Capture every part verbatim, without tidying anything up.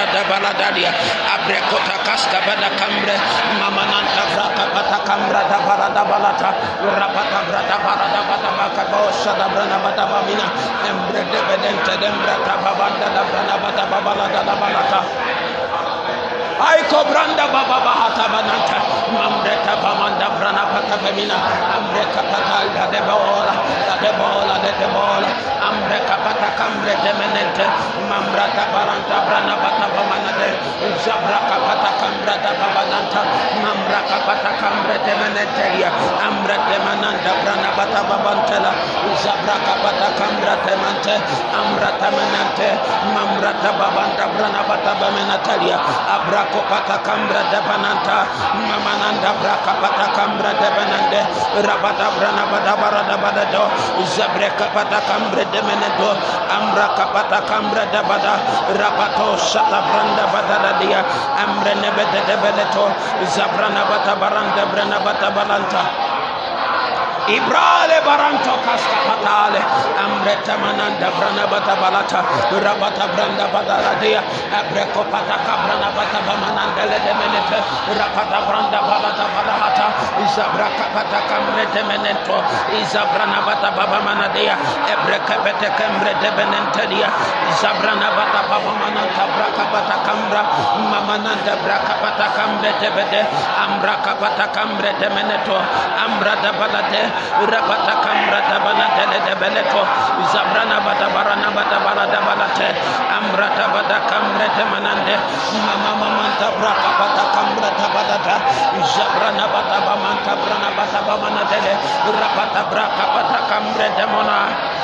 da baladadia abrekota kaska bada kambre mamananta braka pata kambra da balada balata rapata brada balada bada baka bosha da brana bada bamina embre de bedente dembra tabanda da brana bada balada da balata I cobranda baba bahata bananta mambreta bamanda brana pata femina ambreka pata de bola de bola de bola ambreka pata kambre de menente mambrata baranta brana pata bamana de zabraka pata kambra da babananta mambraka pata kambre de menente ya ambrete mananda brana pata babantela zabraka pata kambra de mante ambrata menante mambrata babanda brana pata bamenatalia abra Kopata kambra de bananta mamananda braka pata kambra de banande rabada brana bada barada bada do zabreka pata kambra de menedo ambra kapata kambra de bada rabato shata branda bada dia ambre nebede de beleto zabrana bata baranda brana bata balanta Ibrale baranto kasta patale ambreta mananda brana bata balata rabata branda badara dia abreko pata kabrana bata bamananda le de menete rapata branda balata balata izabraka pata kamrete menento izabrana bata baba manadia ebreka pete kambre de benente dia izabrana bata baba mananta braka pata kambra mamananda braka pata kambre de bede ambraka pata kambre de meneto ambra da balade rapata kambra da banade de beleto zabrana bata barana bata balada balate ambra da bata kambre de manande mama mamanta braka pata kambra da balada zabrana bata bamanta brana bata bamanade rapata braka pata kambre de mona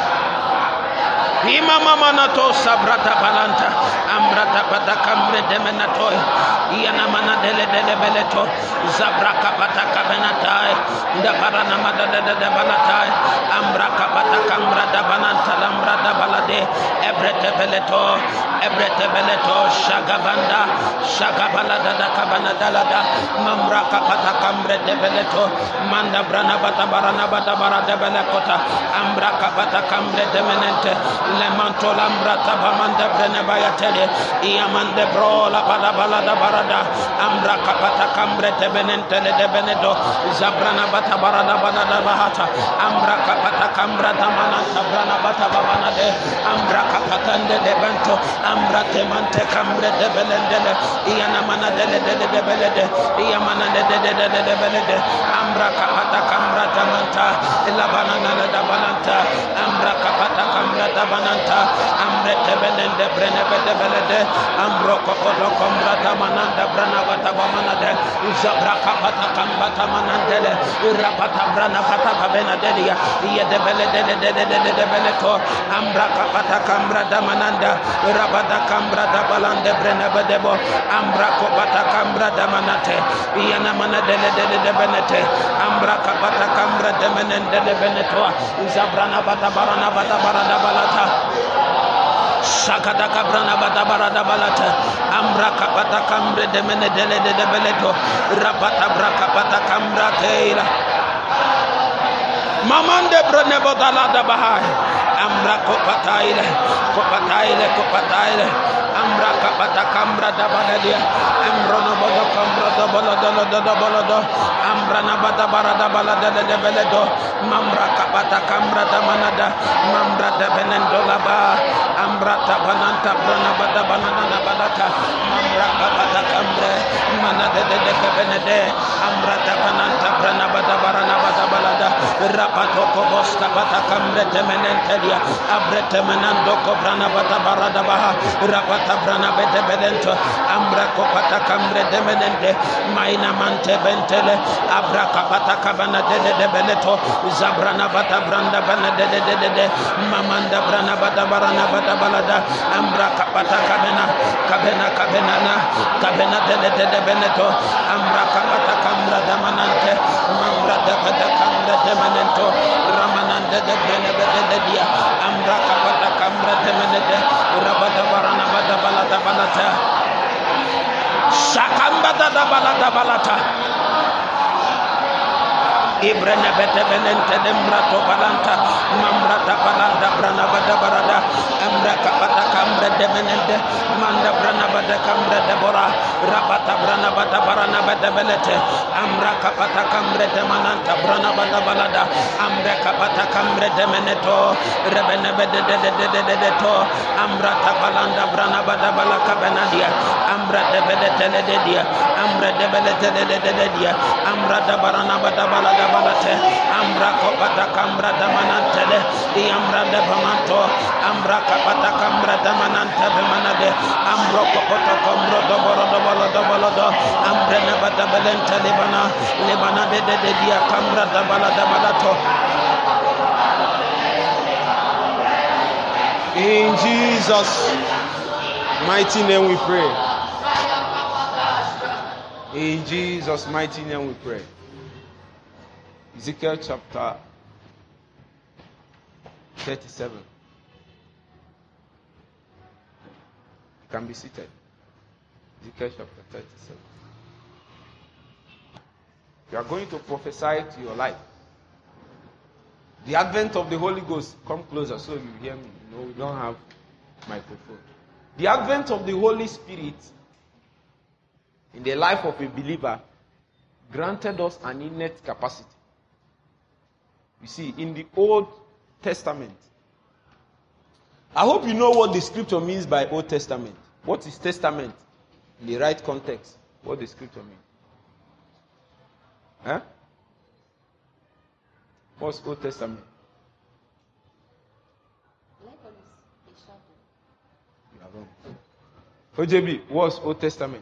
Ima mama nato sabrata balanta ambrata pata kambre de menato yana mana dele dele beleto zabraka pata kabenata da barana mada de de balata ambraka pata kambra da bananta lambra da balade ebrete beleto ebrete beleto shagabanda shagabalada da kabana dalada mambraka pata kambre de beleto manda brana bata barana bata barada belekota ambraka pata kambre de menente le manto lambrata bamanda brene bayatele iamande bro la bala bala da barada ambra kapata kambre te benente le de benedo zabrana bata barada bala da bahata ambra kapata kambra da mananta brana bata babana de ambra kapata de de bento ambra te mante kambre de belendele iana mana de de de de belede iamana de de de de de belede ambra kapata kambra da manta la banana da balanta ambra kapata kambra da bananta amrete belende brene bede belede ambro kokodo kombrata mananda brana bata bamanade zabra kapata kambata manandele rapata brana bata babenadelia yede belede de de de de beleto ambra kapata kambrata mananda rabata kambrata balande brene bedebo ambra kopata kambrata manate yana manadele de de benete ambra kapata kambrata menende de beneto zabrana bata barana bata barada balata Shakata kabrana bata barada balata ambra kapata kambre de mene dele de beleto rapata braka pata kambra teila mamande brane bodala da bahai ambra kopataile kopataile kopataile ambra kapata kambra da baladia ambrono bodo kambra da balada da balada ambra na bata barada balada de beledo mamra kapata kambra da manada mamra da benendo laba ambra ta bananta brana bata banana na balata mamra kapata kambre manade de de benede ambra ta bananta brana bata barana bata balada rapato kobos kapata kambre temenentelia abrete menando kobrana bata barada baha rapata brana bete bedento ambra kopata kambre temenente maina mante bentele abra kapata kabana de de beneto zabrana bata branda bana de de de de mamanda brana bata barana bata balada ambra kapata kabena kabena kabena na kabena de de de beneto ambra kapata kamra damanante mamra de bata kamra demenento ramanande de brene bete de dia ambra kapata kamra demenete rabata barana bata balada balata shakamba da balada balata Ibrene bete benente dembrato balanta mambrata balanta brana bada barada ambra kapata kambre de benente manda brana bada bede kambre de bora rabata brana bada barana bede belete amra kapata kambre de mananta brana bada balada amre kapata kambre de meneto rebene bede de de de de de to amra tabalanda brana bada bala kabenadia amra de bede tele de dia amra de bele tele de de dia amra da barana bada balada balate amra kapata kamra da manantele amra de bamanto amra kapata kamra da mananta be manade amro kapata kamra da boro da bala da bala da amre na bada belente libana libana de de de dia kamra da bala da balato. In Jesus' mighty name we pray. In Jesus' mighty name we pray. Ezekiel chapter thirty-seven. You can be seated. Ezekiel chapter thirty-seven. You are going to prophesy to your life. The advent of the Holy Ghost, come closer so you hear me. You know, we don't have microphone. The advent of the Holy Spirit in the life of a believer granted us an innate capacity. You see, in the Old Testament, I hope you know what the scripture means by Old Testament. What is testament in the right context? What the scripture means? Huh? What's Old Testament? You are wrong. O J B, what's Old Testament?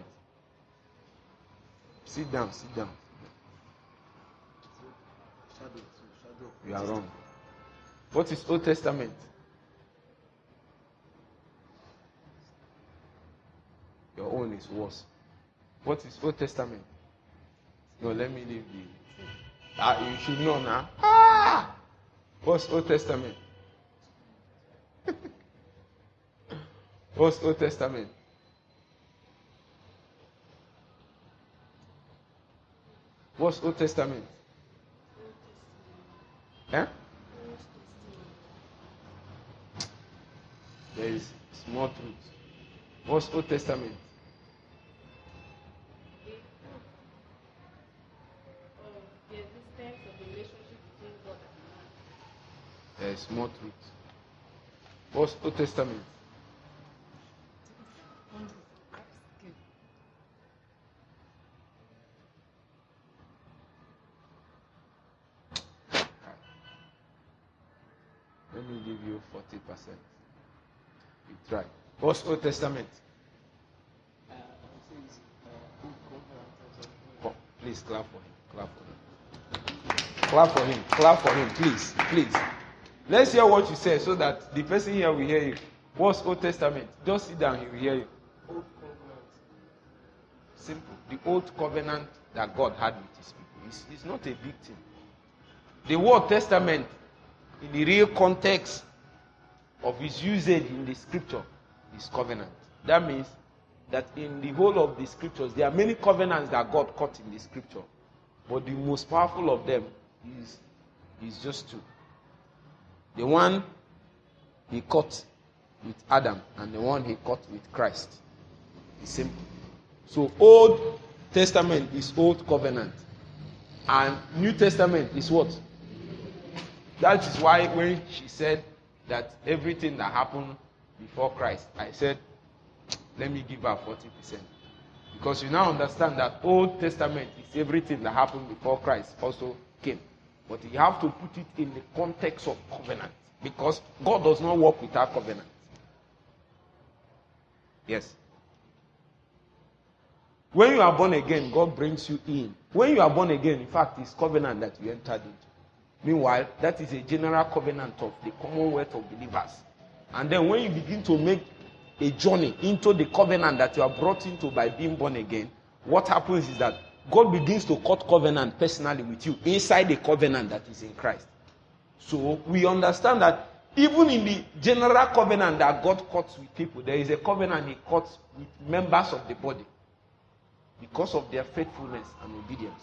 Sit down, sit down. You are wrong. What is Old Testament? Your own is worse. What is Old Testament? No, let me leave the. Ah, you should know now. Ah! What's Old Testament? What's Old Testament? What's Old Testament? Eh? There is small truth. What's Old Testament? There is more truth. What's Old Testament? Let me give you forty percent. You try. What's Old Testament? Oh, please clap for him. Clap for him. Clap for him. Clap for him. Please. Please. Let's hear what you say so that the person here will hear you. What's Old Testament? Just sit down, he will hear you. Old covenant. Simple. The old covenant that God had with his people. It's, it's not a big thing. The word testament, in the real context of its usage in the scripture, is covenant. That means that in the whole of the scriptures, there are many covenants that God cut in the scripture. But the most powerful of them is, is just two. The one he cut with Adam and the one he cut with Christ. It's simple. So Old Testament is Old Covenant. And New Testament is what? That is why when she said that everything that happened before Christ, I said, let me give her forty percent. Because you now understand that Old Testament is everything that happened before Christ also came. But you have to put it in the context of covenant. Because God does not work without covenant. Yes. When you are born again, God brings you in. When you are born again, in fact, it's covenant that you entered into. Meanwhile, that is a general covenant of the commonwealth of believers. And then when you begin to make a journey into the covenant that you are brought into by being born again, what happens is that God begins to cut covenant personally with you inside the covenant that is in Christ. So we understand that even in the general covenant that God cuts with people, there is a covenant he cuts with members of the body because of their faithfulness and obedience.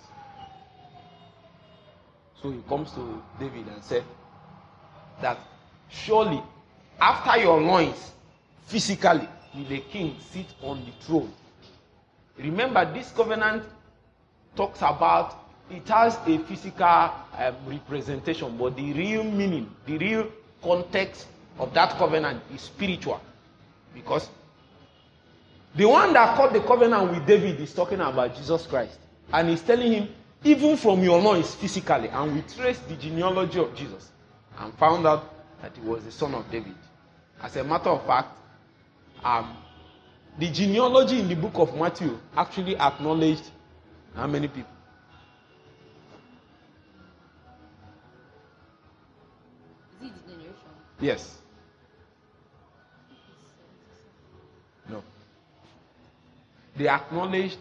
So he comes to David and said that surely after your loins, physically, will a king sit on the throne. Remember, this covenant talks about, it has a physical um, representation, but the real meaning, the real context of that covenant is spiritual. Because the one that cut the covenant with David is talking about Jesus Christ. And he's telling him, even from your loins physically, and we traced the genealogy of Jesus and found out that he was the son of David. As a matter of fact, um, the genealogy in the book of Matthew actually acknowledged how many people? Is it the generation? Yes. No. They acknowledged,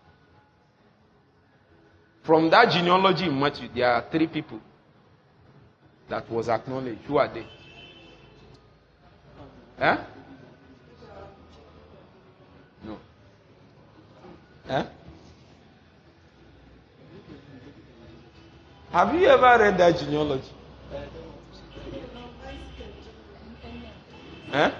from that genealogy in Matthew, there are three people that was acknowledged. Who are they? Huh? No. Huh? Have you ever read that genealogy? Huh?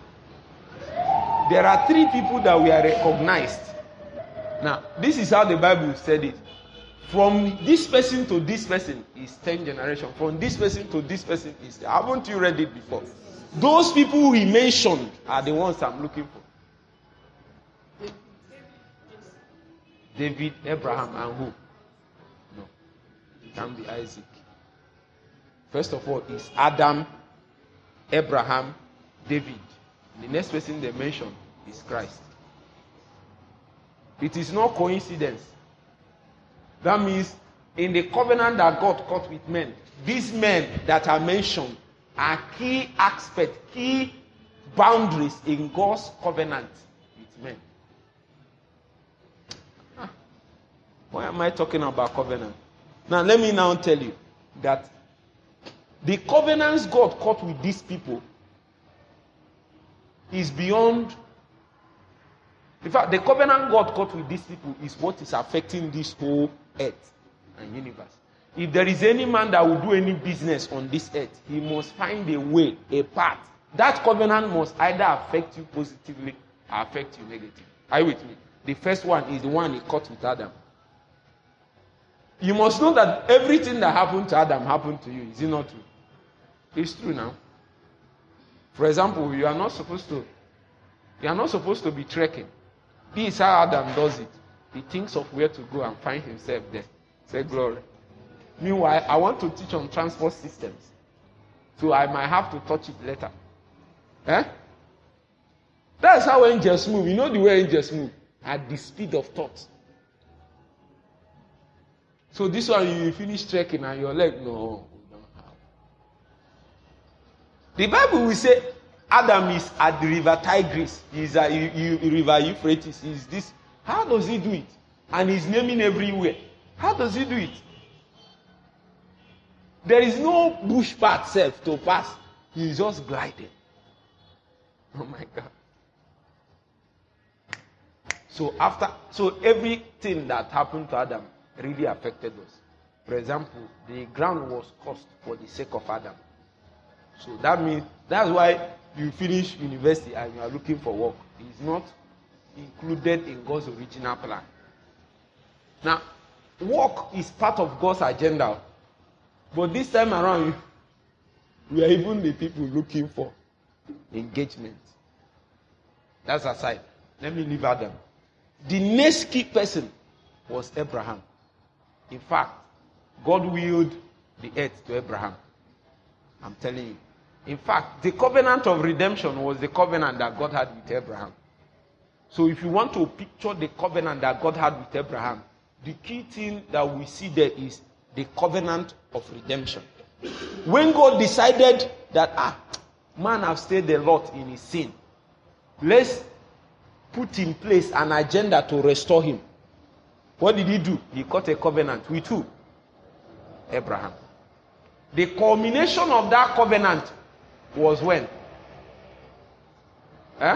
There are three people that we are recognized. Now, this is how the Bible said it. From this person to this person is ten generations. From this person to this person is... Haven't you read it before? Those people he mentioned are the ones I'm looking for. David, Abraham, and who? No. It can be Isaac. First of all, it's Adam, Abraham, David. The next person they mention is Christ. It is no coincidence. That means in the covenant that God cut with men, these men that are mentioned are key aspects, key boundaries in God's covenant with men. Huh. Why am I talking about covenant? Now let me now tell you that the covenants God cut with these people is beyond. In fact, the covenant God cut with these people is what is affecting this whole earth and universe. If there is any man that will do any business on this earth, he must find a way, a path. That covenant must either affect you positively or affect you negatively. Are you with me? The first one is the one he cut with Adam. You must know that everything that happened to Adam happened to you. Is it not true? It's true now. For example, you are not supposed to you are not supposed to be trekking. This is how Adam does it. He thinks of where to go and find himself there. Say glory. Meanwhile, I want to teach on transport systems. So I might have to touch it later. Eh? That's how angels move. You know the way angels move? At the speed of thought. So this one, you finish trekking and your leg, no. The Bible will say Adam is at the river Tigris. He's at the river Euphrates. He's this. How does he do it? And he's naming everywhere. How does he do it? There is no bush path self to pass. He's just gliding. Oh my God. So after, so everything that happened to Adam really affected us. For example, the ground was cursed for the sake of Adam. So that means, that's why you finish university and you are looking for work. It's not included in God's original plan. Now, work is part of God's agenda. But this time around, we are even the people looking for engagement. That's aside. Let me leave Adam. The next key person was Abraham. In fact, God willed the earth to Abraham. I'm telling you. In fact, the covenant of redemption was the covenant that God had with Abraham. So if you want to picture the covenant that God had with Abraham, the key thing that we see there is the covenant of redemption. When God decided that, ah, man has stayed a lot in his sin, let's put in place an agenda to restore him. What did he do? He cut a covenant with who? Abraham. The culmination of that covenant was when? Eh?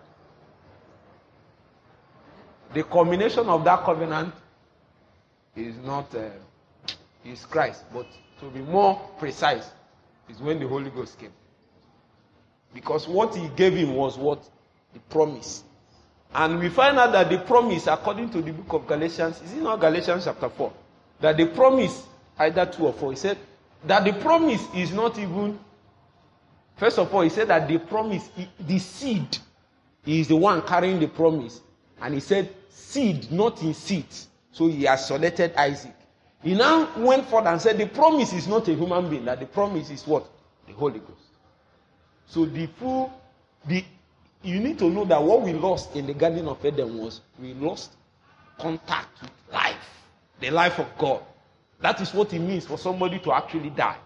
The culmination of that covenant is not uh, is Christ, but to be more precise, is when the Holy Ghost came. Because what he gave him was what? The promise. And we find out that the promise, according to the book of Galatians, is it not Galatians chapter four? That the promise, either two or four, he said that the promise is not even, first of all, he said that the promise, the seed, is the one carrying the promise. And he said, seed, not in seeds. So he has selected Isaac. He now went forward and said, the promise is not a human being, that the promise is what? The Holy Ghost. So the full, the you need to know that what we lost in the Garden of Eden was we lost contact with life, the life of God. That is what it means for somebody to actually die.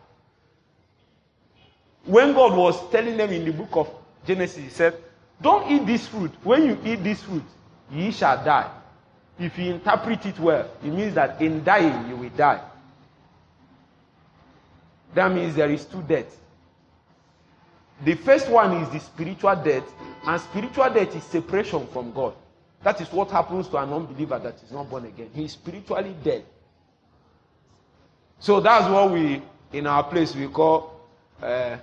When God was telling them in the book of Genesis, he said, don't eat this fruit. When you eat this fruit, ye shall die. If you interpret it well, it means that in dying you will die. That means there is two deaths. The first one is the spiritual death, and spiritual death is separation from God. That is what happens to an unbeliever that is not born again. He is spiritually dead. So that's what we, in our place, we call uh,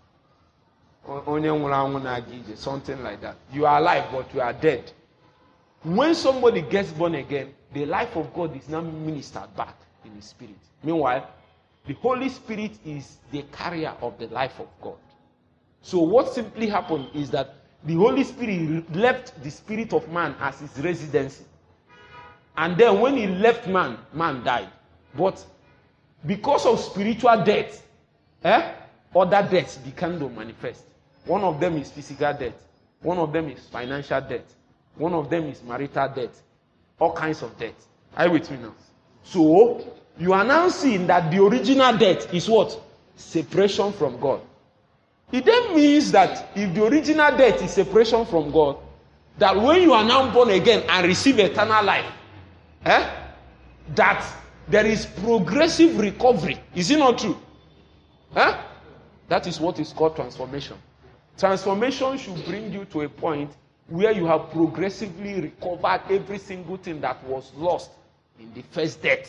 something like that. You are alive, but you are dead. When somebody gets born again, the life of God is now ministered back in his spirit. Meanwhile, the Holy Spirit is the carrier of the life of God. So what simply happened is that the Holy Spirit left the spirit of man as his residency. And then when he left man, man died. But because of spiritual death, eh, other deaths began to manifest. One of them is physical death. One of them is financial death. One of them is marital death. All kinds of death. Are you with me now? So, you are now seeing that the original death is what? Separation from God. It then means that if the original death is separation from God, that when you are now born again and receive eternal life, eh, that there is progressive recovery. Is it not true? Eh? That is what is called transformation. Transformation should bring you to a point where you have progressively recovered every single thing that was lost in the first death.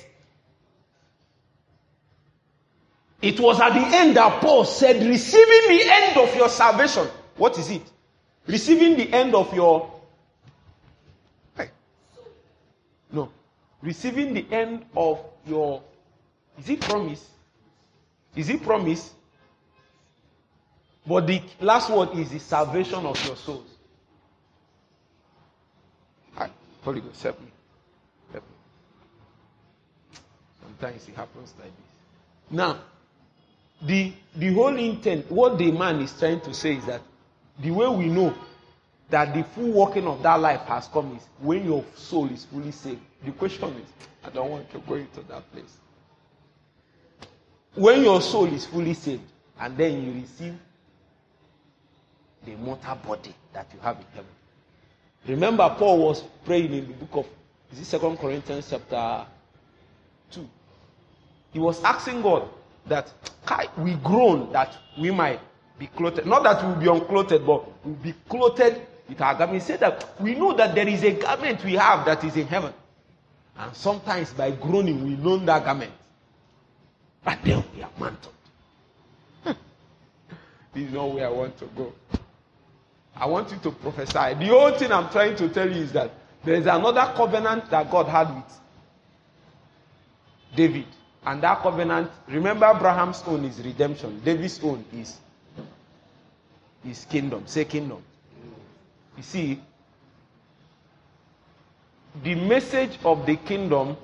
It was at the end that Paul said, receiving the end of your salvation. What is it? Receiving the end of your... Hey. No. Receiving the end of your... Is it promise? Is it promise? But the last word is the salvation of your souls. Hi, Holy Ghost, help me. Help me. Sometimes it happens like this. Now, the the whole intent, what the man is trying to say is that the way we know that the full working of that life has come is when your soul is fully saved. The question is, I don't want to go into that place. When your soul is fully saved, and then you receive the mortal body that you have in heaven. Remember, Paul was praying in the book of, is it Second Corinthians chapter two? He was asking God that we groan that we might be clothed. Not that we will be unclothed, but we will be clothed with our garment. He said that we know that there is a garment we have that is in heaven. And sometimes by groaning, we loan that garment. But then we are mantled. This is not where I want to go. I want you to prophesy. The whole thing I'm trying to tell you is that there is another covenant that God had with David. And that covenant, remember Abraham's own is redemption. David's own is his kingdom. Say kingdom. You see, the message of the kingdom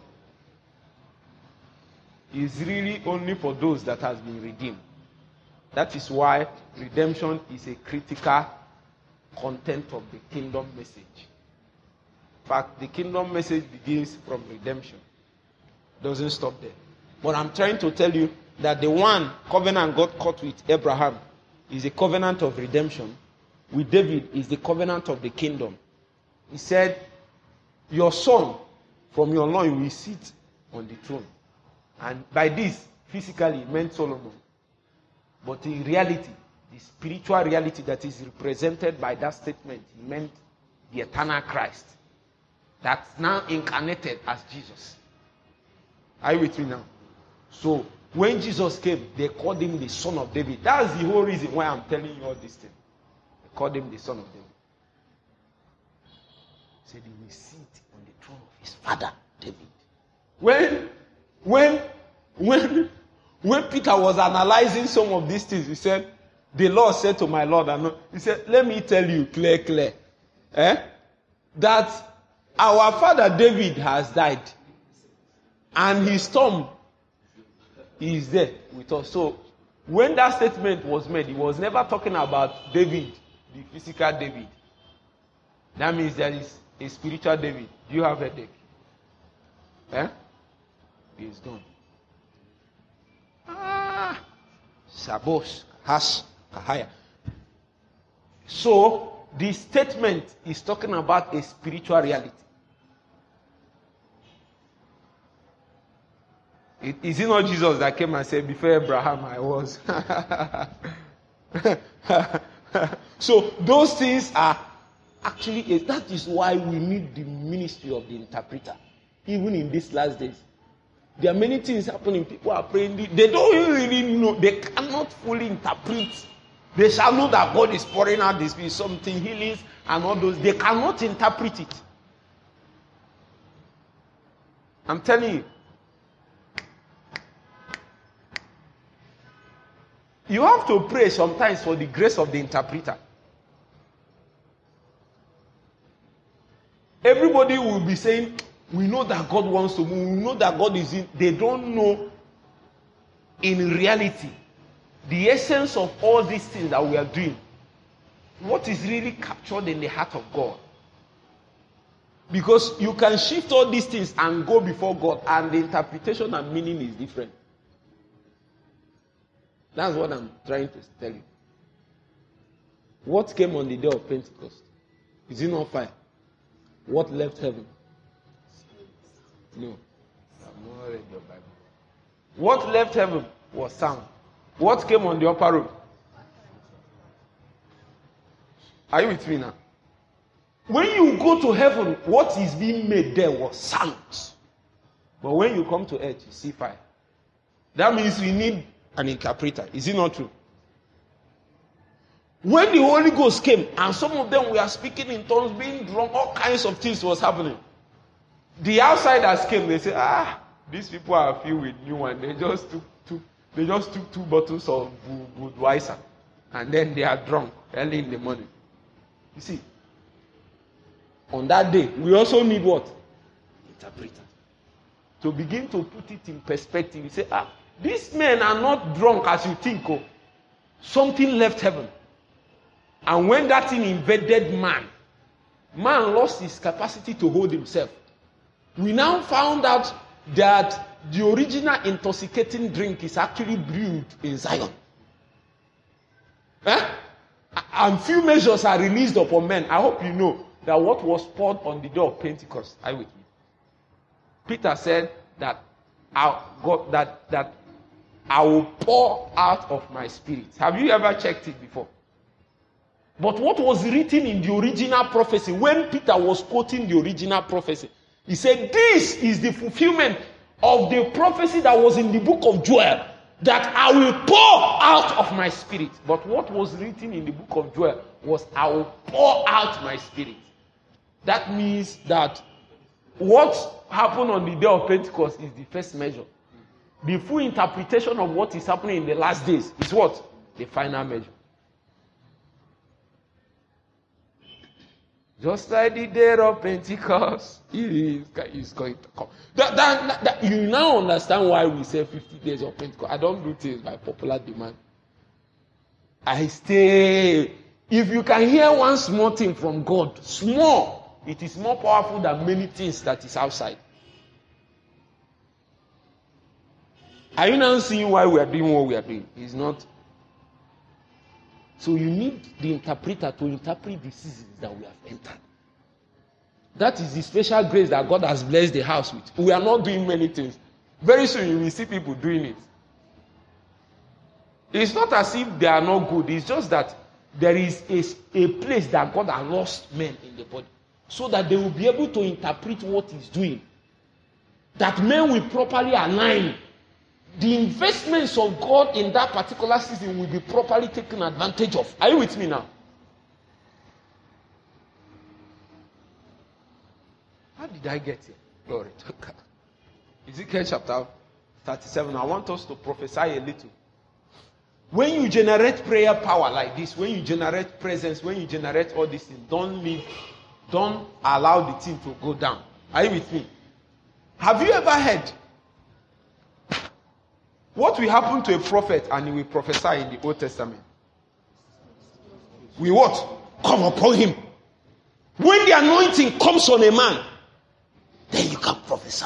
is really only for those that has been redeemed. That is why redemption is a critical content of the kingdom message. In fact, the kingdom message begins from redemption. Doesn't stop there. But I'm trying to tell you that the one covenant God cut with Abraham is a covenant of redemption. With David is the covenant of the kingdom. He said, your son from your loin will sit on the throne. And by this, physically, it meant Solomon. But in reality, the spiritual reality that is represented by that statement, it meant the eternal Christ. That's now incarnated as Jesus. Are you with me now? So, when Jesus came, they called him the Son of David. That's the whole reason why I'm telling you all this thing. They called him the Son of David. He said he will sit on the throne of his father, David. When, when, when, when Peter was analyzing some of these things, he said, the Lord said to my Lord, and he said, let me tell you clear, clear, eh, that our father David has died, and his tomb is there with us. So, when that statement was made, he was never talking about David, the physical David. That means there is a spiritual David. Do you have a headache? Eh? He is gone. Ah, Sabos, Hash, Kahaya. So, the statement is talking about a spiritual reality. It, is it not Jesus that came and said, before Abraham I was? So, those things are actually, that is why we need the ministry of the interpreter. Even in these last days. There are many things happening. People are praying. They don't really know. They cannot fully interpret. They shall know that God is pouring out this spirit, something, healings, and all those. They cannot interpret it. I'm telling you. You have to pray sometimes for the grace of the interpreter. Everybody will be saying, we know that God wants to move. We know that God is in. They don't know in reality the essence of all these things that we are doing. What is really captured in the heart of God. Because you can shift all these things and go before God, and the interpretation and meaning is different. That's what I'm trying to tell you. What came on the day of Pentecost? Is it not fire? What left heaven? No. I've not read your Bible. What left heaven was sound. What came on the upper room? Are you with me now? When you go to heaven, what is being made there was sound. But when you come to earth, you see fire. That means we need an interpreter. Is it not true? When the Holy Ghost came, and some of them were speaking in tongues, being drunk, all kinds of things was happening. The outsiders came, they said, ah, these people are filled with new wine. They just took two, they just took two bottles of Budweiser, and then they are drunk early in the morning. You see, on that day, we also need what? Interpreter. To begin to put it in perspective, you say, ah, these men are not drunk as you think. Oh, something left heaven. And when that thing invaded man, man lost his capacity to hold himself. We now found out that the original intoxicating drink is actually brewed in Zion. Eh? And few measures are released upon men. I hope you know that what was poured on the day of Pentecost. Are you with me? Peter said that I, God, that, that I will pour out of my spirit. Have you ever checked it before? But what was written in the original prophecy, when Peter was quoting the original prophecy, he said, this is the fulfillment of the prophecy that was in the book of Joel, that I will pour out of my spirit. But what was written in the book of Joel was, I will pour out my spirit. That means that what happened on the day of Pentecost is the first measure. The full interpretation of what is happening in the last days is what? The final measure. Just like the day of Pentecost, it is going to come. That, that, that, you now understand why we say fifty days of Pentecost. I don't do things by popular demand. I stay. If you can hear one small thing from God, small, it is more powerful than many things that is outside. Are you now seeing why we are doing what we are doing? It's not. So you need the interpreter to interpret the seasons that we have entered. That is the special grace that God has blessed the house with. We are not doing many things. Very soon you will see people doing it. It's not as if they are not good. It's just that there is a, a place that God has lost men in the body, so that they will be able to interpret what He's doing. That men will properly align. The investments of God in that particular season will be properly taken advantage of. Are you with me now? How did I get here? Glory to God. Ezekiel chapter thirty-seven. I want us to prophesy a little. When you generate prayer power like this, when you generate presence, when you generate all these things, don't leave, don't allow the thing to go down. Are you with me? Have you ever heard what will happen to a prophet and he will prophesy in the Old Testament? We what? Come upon him. When the anointing comes on a man, then you can prophesy.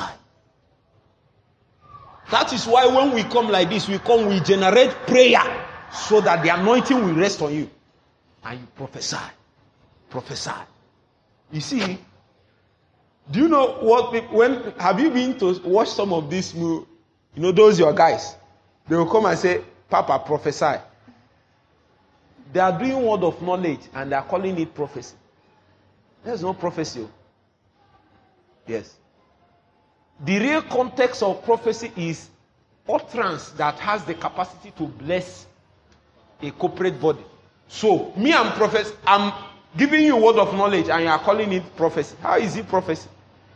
That is why when we come like this, we come, we generate prayer so that the anointing will rest on you. And you prophesy. Prophesy. You see, do you know what people, when, have you been to watch some of these movies? You know, those your guys, they will come and say, Papa, prophesy. They are doing word of knowledge and they are calling it prophecy. There's no prophecy. Yes. The real context of prophecy is utterance that has the capacity to bless a corporate body. So, me, I'm prophet, I'm giving you word of knowledge and you are calling it prophecy. How is it prophecy?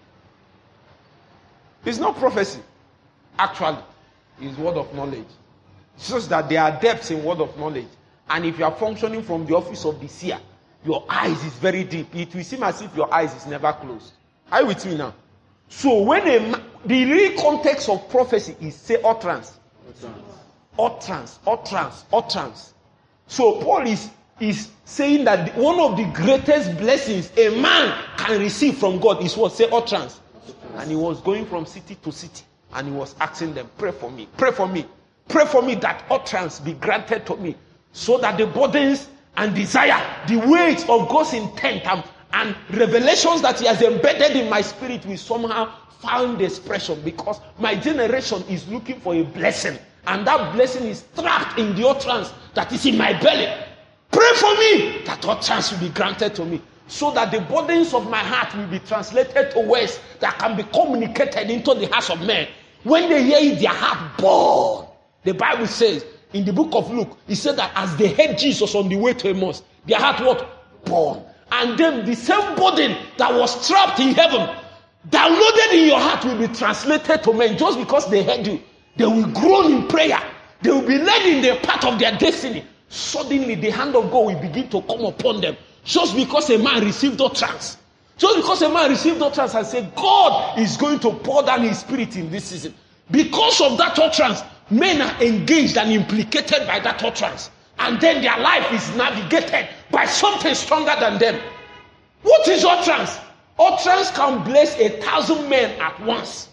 It's not prophecy. Actually, it's word of knowledge. It's just that there are depths in word of knowledge. And if you are functioning from the office of the seer, your eyes is very deep. It will seem as if your eyes is never closed. Are you with me now? So when a, the real context of prophecy is say utterance. Utterance, utterance, utterance. So Paul is, is saying that the, one of the greatest blessings a man can receive from God is what? Say utterance. And he was going from city to city and he was asking them, pray for me, pray for me, pray for me that utterance be granted to me so that the burdens and desire, the weight of God's intent and And revelations that he has embedded in my spirit will somehow find expression, because my generation is looking for a blessing. And that blessing is trapped in the utterance that is in my belly. Pray for me that utterance will be granted to me, so that the burdens of my heart will be translated to words that can be communicated into the hearts of men. When they hear it, their heart burn. The Bible says in the book of Luke, it said that as they heard Jesus on the way to Emmaus, their heart what? Burn. And then the same burden that was trapped in heaven, downloaded in your heart, will be translated to men. Just because they heard you, they will groan in prayer. They will be led in the path of their destiny. Suddenly the hand of God will begin to come upon them. Just because a man received utterance. Just because a man received utterance and said, God is going to pour down his spirit in this season. Because of that utterance, men are engaged and implicated by that utterance. And then their life is navigated by something stronger than them. What is utterance? Utterance can bless a thousand men at once.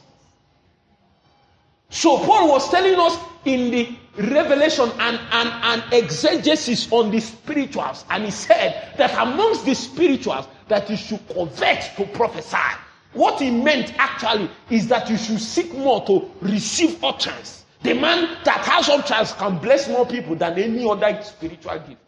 So Paul was telling us in the revelation and, and, and exegesis on the spirituals. And he said that amongst the spirituals that you should covet to prophesy. What he meant actually is that you should seek more to receive utterance. The man that has utterance can bless more people than any other spiritual gift.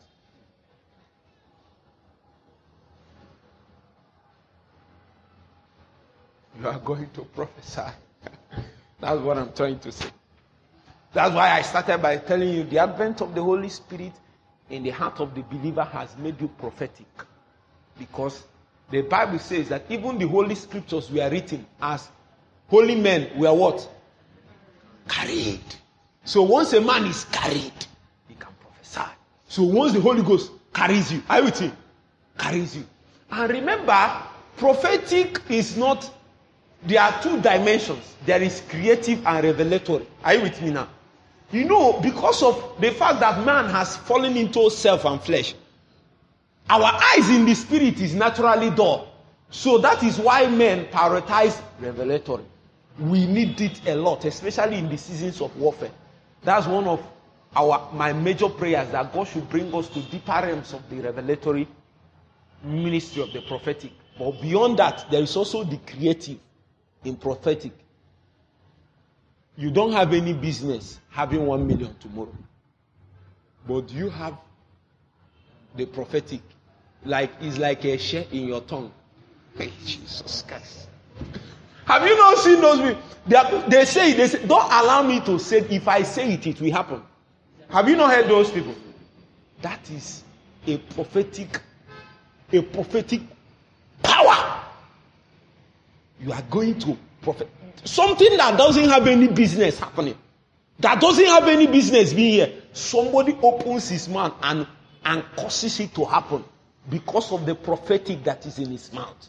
You are going to prophesy. That's what I'm trying to say. That's why I started by telling you the advent of the Holy Spirit in the heart of the believer has made you prophetic. Because the Bible says that even the Holy Scriptures were written as holy men were what? Carried. So once a man is carried, he can prophesy. So once the Holy Ghost carries you, are you with him? Carries you. And remember, prophetic is not, there are two dimensions. There is creative and revelatory. Are you with me now? You know, because of the fact that man has fallen into self and flesh, our eyes in the spirit is naturally dull. So that is why men prioritize revelatory. We need it a lot, especially in the seasons of warfare. That's one of our my major prayers, that God should bring us to deeper realms of the revelatory ministry of the prophetic. But beyond that, there is also the creative in prophetic. You don't have any business having one million tomorrow. But you have the prophetic. Like it's like a share in your tongue. Hey, Jesus Christ. Have you not seen those people? They, are, they say, they say, don't allow me to say, if I say it, it will happen. Have you not heard those people? That is a prophetic, a prophetic power. You are going to prophet. Something that doesn't have any business happening. That doesn't have any business being here. Somebody opens his mouth and, and causes it to happen because of the prophetic that is in his mouth.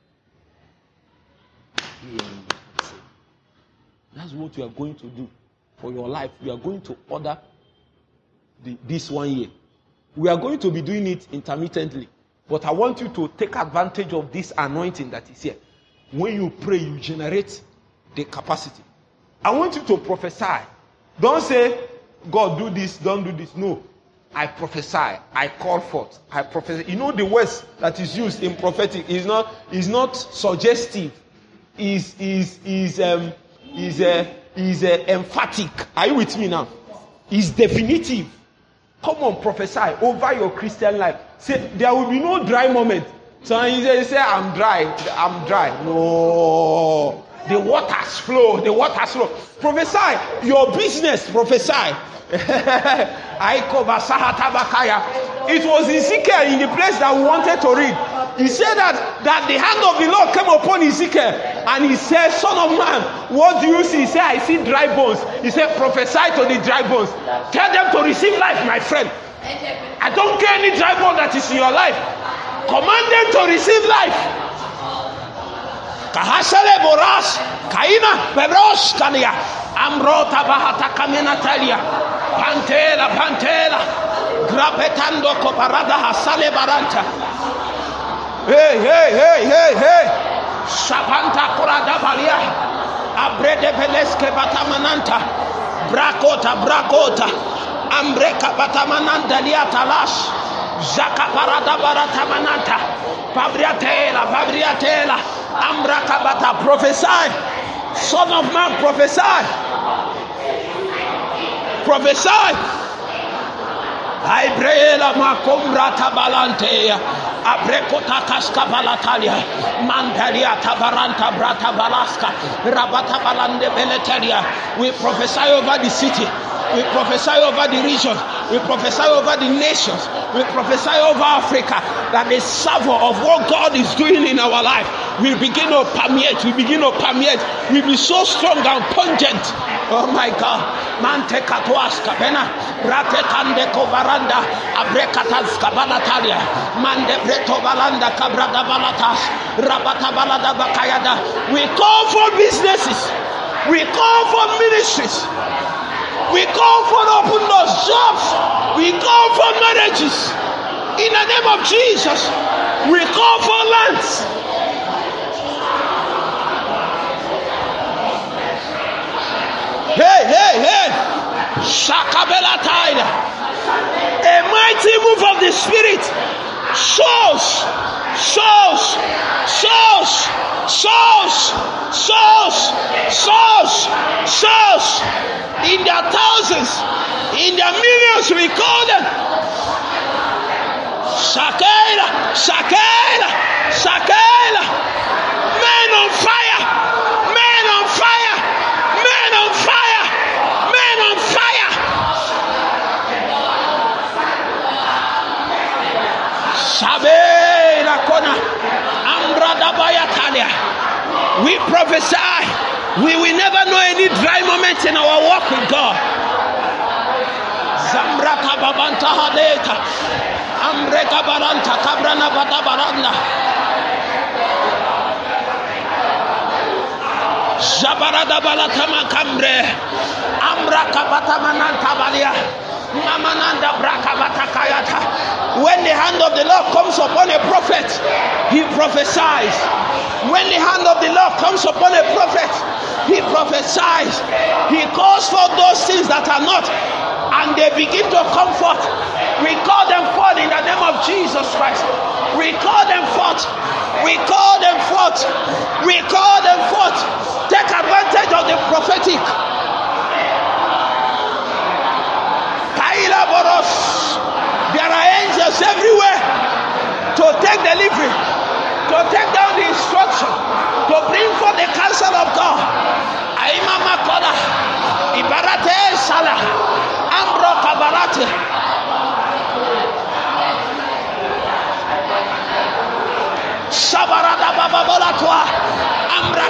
That's what you are going to do for your life. You are going to order the, this one year. We are going to be doing it intermittently. But I want you to take advantage of this anointing that is here. When you pray, you generate the capacity. I want you to prophesy. Don't say, God, do this, don't do this. No. I prophesy. I call forth. I prophesy. You know the words that is used in prophetic is not is not suggestive. Is is is um is uh, is uh, emphatic. Are you with me now? Is definitive. Come on, prophesy over your Christian life. Say there will be no dry moment. So you say, say I'm dry. I'm dry. No. The waters flow. The waters flow. Prophesy. Your business. Prophesy. It was Ezekiel in the place that we wanted to read. He said that, that the hand of the Lord came upon Ezekiel. And he said, Son of man, what do you see? He said, I see dry bones. He said, prophesy to the dry bones. Tell them to receive life, my friend. I don't care any dry bone that is in your life. Command them to receive life. Kahasale boras, kaina, bebros, kania, amrota bahata kamena talia, pantela, pantela, grapetando coparada hasale baranta. Hey, hey, hey, hey, hey, sapanta corada balia, abrede beleske batamananta, brakota, brakota, ambreka batamananta liatalas, zaka parada baratamananta, pabriatela, pabriatela. Ambrakabata, prophesy. Son of man, prophesy. Prophesy. I pray la makombrata balantea. Abrekota kaskabalatalia. Mandalia tabaranta brata balaska. Rabata balande beleteria. We prophesy over the city. We prophesy over the region. We prophesy over the nations. We prophesy over Africa that the savor of what God is doing in our life will begin to permeate. We begin to permeate. We be so strong and pungent. Oh my God. Mante katuaska bena. Rate kande kovaranda. Abrekatas kabalatalia. Mande breto balanda kabrada balatas. Rabata balada bakayada. We call for businesses. We call for ministries. We call for open doors, jobs. We call for marriages. In the name of Jesus, we call for lands. Hey, hey, hey. Shakabela Taida. A mighty move of the Spirit. Souls, souls, souls, souls, souls, souls, souls. In their thousands, in their millions, we call them. Shakela, Shakela, Shakela. Men on fire, men on fire, men on fire, men on fire. Shabela kona, ambrada bayatalia. We prophesy. We will never know any dry moments in our walk with God. Zambraka babanta hadeta, ambreka baranta kabrana bada baranda, jabarada balatama kambre, ambraka batamananta balia, mamananda braka batakayata. When the hand of the Lord comes upon a prophet, he prophesies. When the hand of the Lord comes upon a prophet, he prophesies. He calls for those things that are not, and they begin to come forth. We call them forth in the name of Jesus Christ. We call them forth. We call them forth. We call them forth. Take advantage of the prophetic. Kaila Boros. There are angels everywhere to take delivery, to take down the instruction, to bring forth the counsel of God. Aimama Koda, Ibarate Salah, Ambro Kabarate. Shabarada Baba Bolatwa, Ambra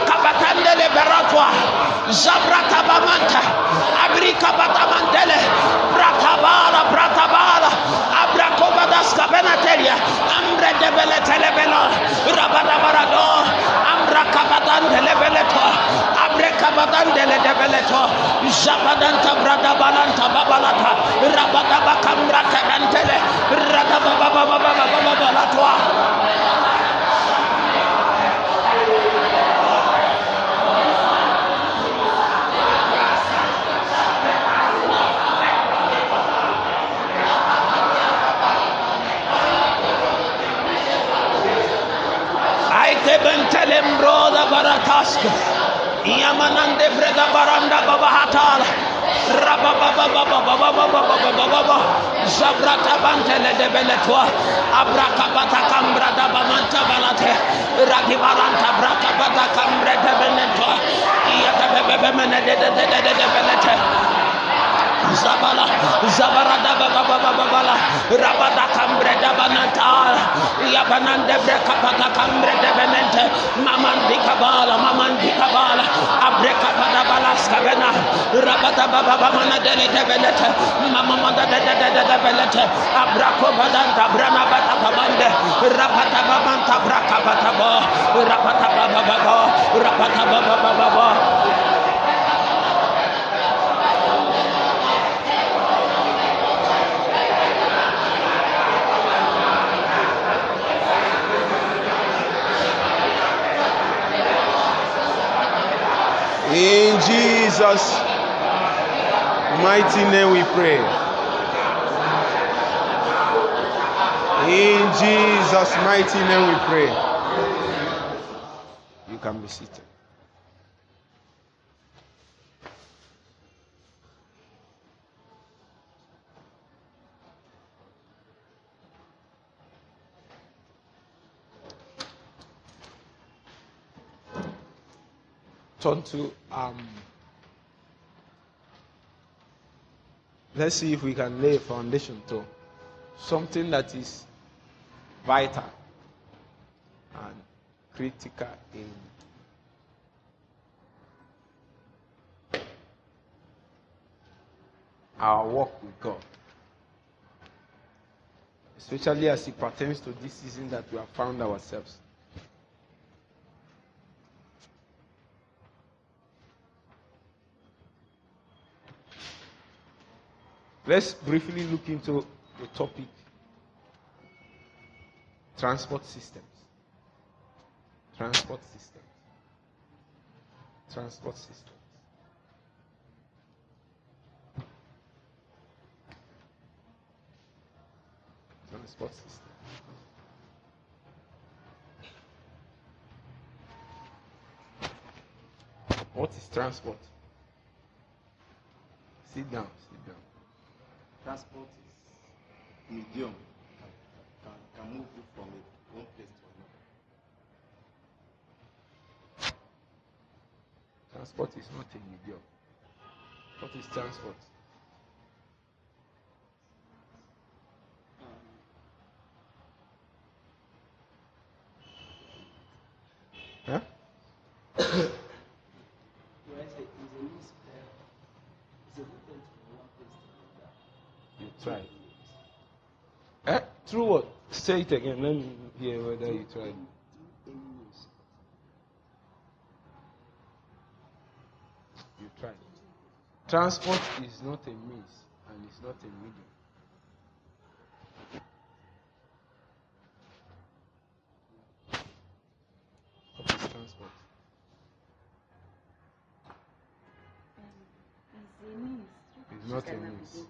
Zabrata Bamanta, Abrika Batamantele, Bratabala, Bratabala, Abracobadas Cabenatelia, Ambre de Beletelebelo, Rabadabarado, Ambrakabadan de Lebeleto, Abrekabadan de Lebeleto, Zabadanta Bradabalanta Babalata, Rabadabakambra Cabantele, Radabababababababalatua. Bentelembro da Barataska, Yamanande Breda Baranda Babahatal, Rababababababababababababa, Zabrata Bantele de Beletua, Abracabata Cambra da Bamanta Balate, Radibaranta Bracabata Cambra de Benetua, Yatabebemene de Belete. Zabala, Zabarada Babababala, Rabada Cambre de Banata, Yabanande Brecapata Cambre de Benente, Maman Dicabala, Maman Dicabala, Abrecapata Balascavena, Rabada Babamana de Belete, Mamma de Belete, Abracobadanta, Branabata Babande, Rapata Babanta Bracapatabo, Rapata Bababo, Rapata Bababo. In Jesus' mighty name we pray. In Jesus' mighty name we pray. You can be seated. Turn to um let's see if we can lay a foundation to something that is vital and critical in our walk with God, especially as it pertains to this season that we have found ourselves. Let's briefly look into the topic, transport systems. Transport systems. Transport systems. Transport system. What is transport? Sit down, sit down. Transport is medium, can, can move you from a, one place to another. Transport is not a medium. What is transport? Huh? You try. Eh? Through what? Say it again. Let me hear whether you tried. You tried. Transport is not a means and it's not a medium. What is transport? It's not a means.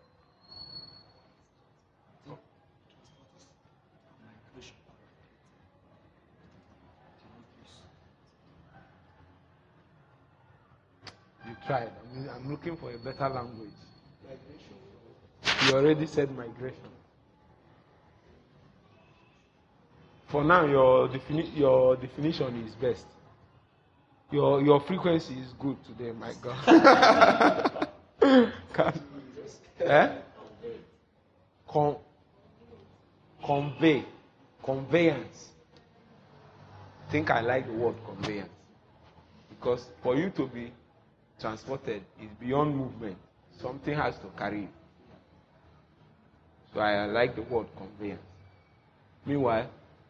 You tried. I'm, I'm looking for a better language. You already said migration. For now, your defini- your definition is best. Your your frequency is good today, my God. eh? Con- convey, conveyance. I think I like the word conveyance because for you to be transported is beyond movement. Something has to carry you. So I like the word conveyance. Meanwhile,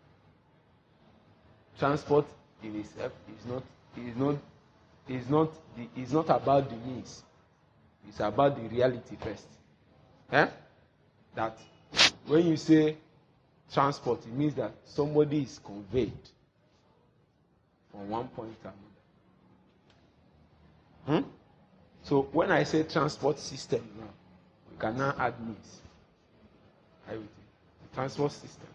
transport in itself is not is not is not the, is not about the means. It's about the reality first. Eh? That when you say transport, it means that somebody is conveyed from one point to another. Hmm? So when I say transport system now, we can now add means. Everything. Transport systems.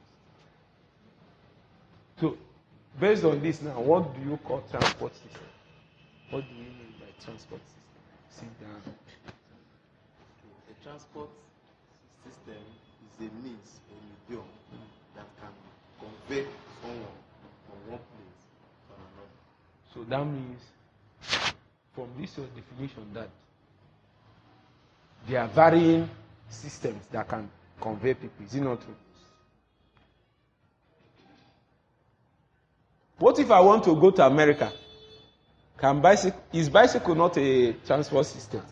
So based on this now, what do you call transport system? What do you mean by transport system? Sit down. A transport system is a means or medium that can convey someone from one place to another. So that means, from this your definition, that there are varying systems that can convey people. Is it not true? What if I want to go to America? Can bicycle is bicycle not a transport system?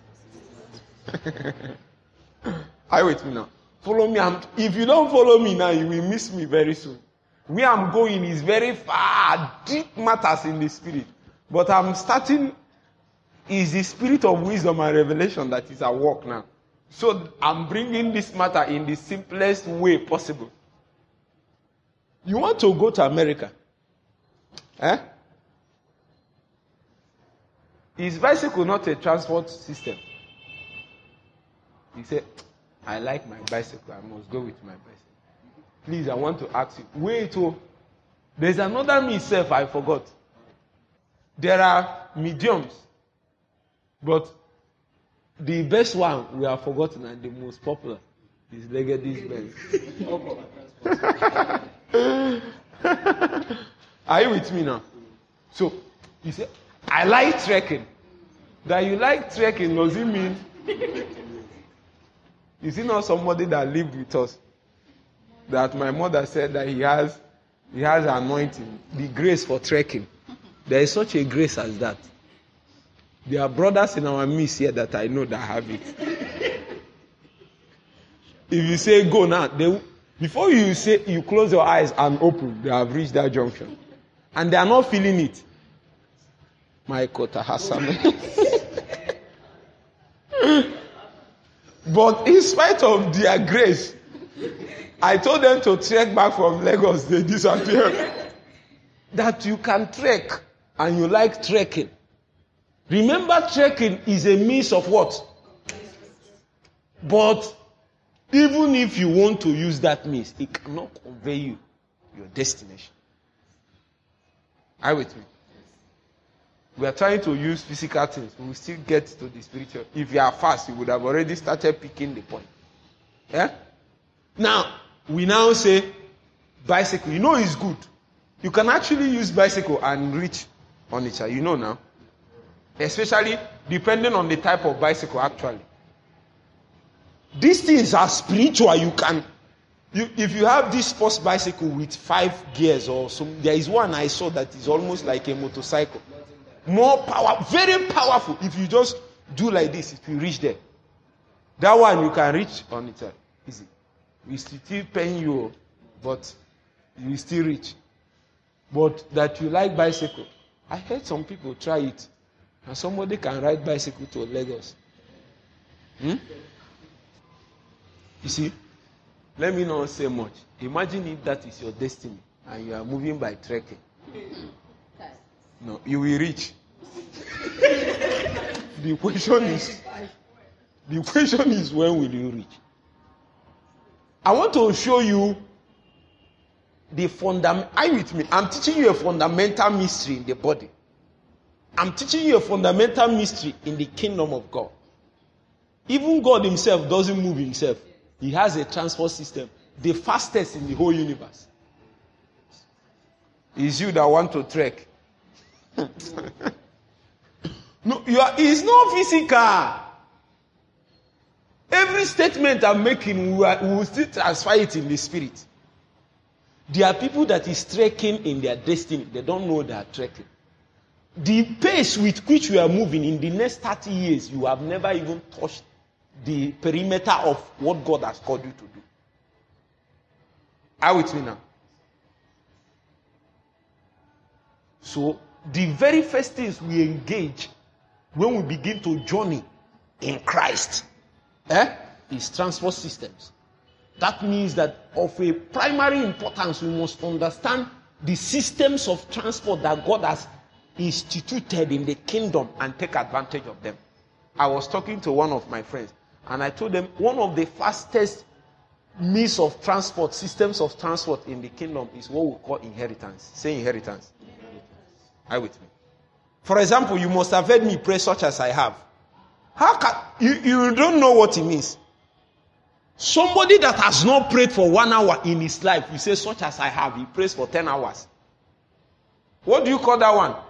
Are you with me now? Follow me. I'm, if you don't follow me now, you will miss me very soon. Where I'm going is very far, deep matters in the spirit. But I'm starting, is the spirit of wisdom and revelation that is at work now. So I'm bringing this matter in the simplest way possible. You want to go to America? Eh? Is bicycle not a transport system? He said, I like my bicycle. I must go with my bicycle. Please, I want to ask you. Wait, oh, there's another me self I forgot. There are mediums, but the best one we have forgotten and the most popular is Legady's Benz. Are you with me now? So, you say, I like trekking. That you like trekking, does it mean? Is it not somebody that lived with us? That my mother said that he has, he has anointing, the grace for trekking. There is such a grace as that. There are brothers in our midst here that I know that have it. If you say go now, they, before you say you close your eyes and open, they have reached that junction. And they are not feeling it. My Kota Hassan. But in spite of their grace, I told them to trek back from Lagos. They disappeared. That you can trek and you like trekking. Remember, trekking is a means of what? But even if you want to use that means, it cannot convey you your destination. Are you with me? We are trying to use physical things. We will still get to the spiritual. If you are fast, you would have already started picking the point. Yeah? Now, we now say bicycle. You know it's good. You can actually use bicycle and reach on each other. You know now. Especially depending on the type of bicycle actually. These things are spiritual. You can, you, if you have this sports bicycle with five gears or some, there is one I saw that is almost like a motorcycle. More power, very powerful. If you just do like this, it will reach there. That one you can reach on it. Easy. It's still paying you, but you still reach. But that you like bicycle. I heard some people try it. And somebody can ride bicycle to Lagos. Hmm? You see, let me not say much. Imagine if that is your destiny and you are moving by trekking. No, you will reach. The question is, the question is when will you reach? I want to show you the fundamental. Are you with me? I'm teaching you a fundamental mystery in the body. I'm teaching you a fundamental mystery in the kingdom of God. Even God himself doesn't move himself. He has a transport system. The fastest in the whole universe. It's you that want to trek. No, you are, it's not physical. Every statement I'm making, we, are, we will still transfer it in the spirit. There are people that is trekking in their destiny. They don't know they are trekking. the pace with which we are moving in the next thirty years, you have never even touched the perimeter of what God has called you to do. Are you with me now? So, the very first things we engage when we begin to journey in Christ eh, is transport systems. That means that of a primary importance, we must understand the systems of transport that God has instituted in the kingdom and take advantage of them. I was talking to one of my friends and I told them one of the fastest means of transport, systems of transport in the kingdom is what we call inheritance. Say inheritance. Are you with me? For example, you must have heard me pray such as I have. How can you, you don't know what it means? Somebody that has not prayed for one hour in his life, you say such as I have, he prays for ten hours. What do you call that one?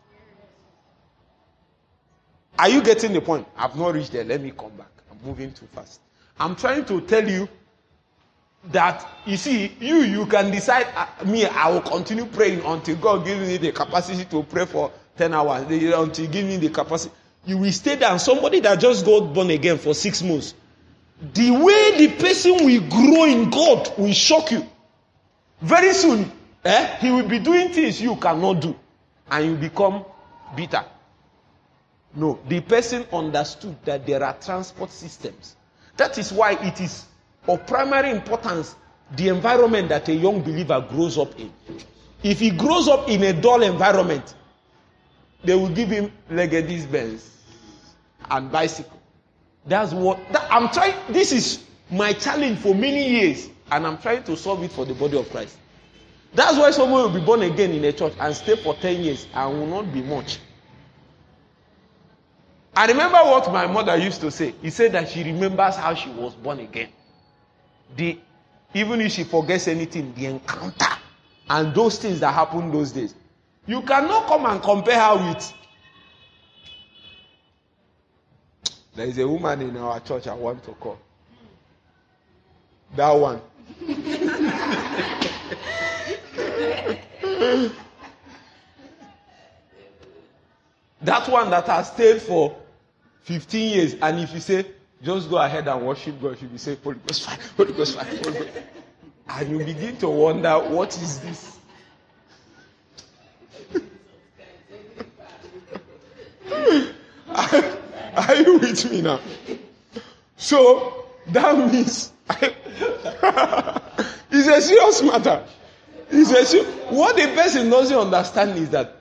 Are you getting the point? I've not reached there. Let me come back. I'm moving too fast. I'm trying to tell you that, you see, you, you can decide, uh, me, I will continue praying until God gives me the capacity to pray for ten hours, until He gives me the capacity. You will stay there and somebody that just got born again for six months, the way the person will grow in God will shock you. Very soon, eh, he will be doing things you cannot do. And you become bitter. No, the person understood that there are transport systems. That is why it is of primary importance the environment that a young believer grows up in. If he grows up in a dull environment, they will give him Mercedes Benz and bicycle. That's what that, I'm trying. This is my challenge for many years, and I'm trying to solve it for the body of Christ. That's why someone will be born again in a church and stay for ten years and will not be much. I remember what my mother used to say. He said that she remembers how she was born again. The even if she forgets anything, the encounter and those things that happened those days, you cannot come and compare her with. There is a woman in our church I want to call. That one. That one that has stayed for fifteen years, and if you say, just go ahead and worship God, she'll be saying, Holy Ghost fire, Holy Ghost fire, Holy Ghost. And you begin to wonder, what is this? are, are you with me now? So, that means, it's a serious matter. It's a serious, what the person doesn't understand is that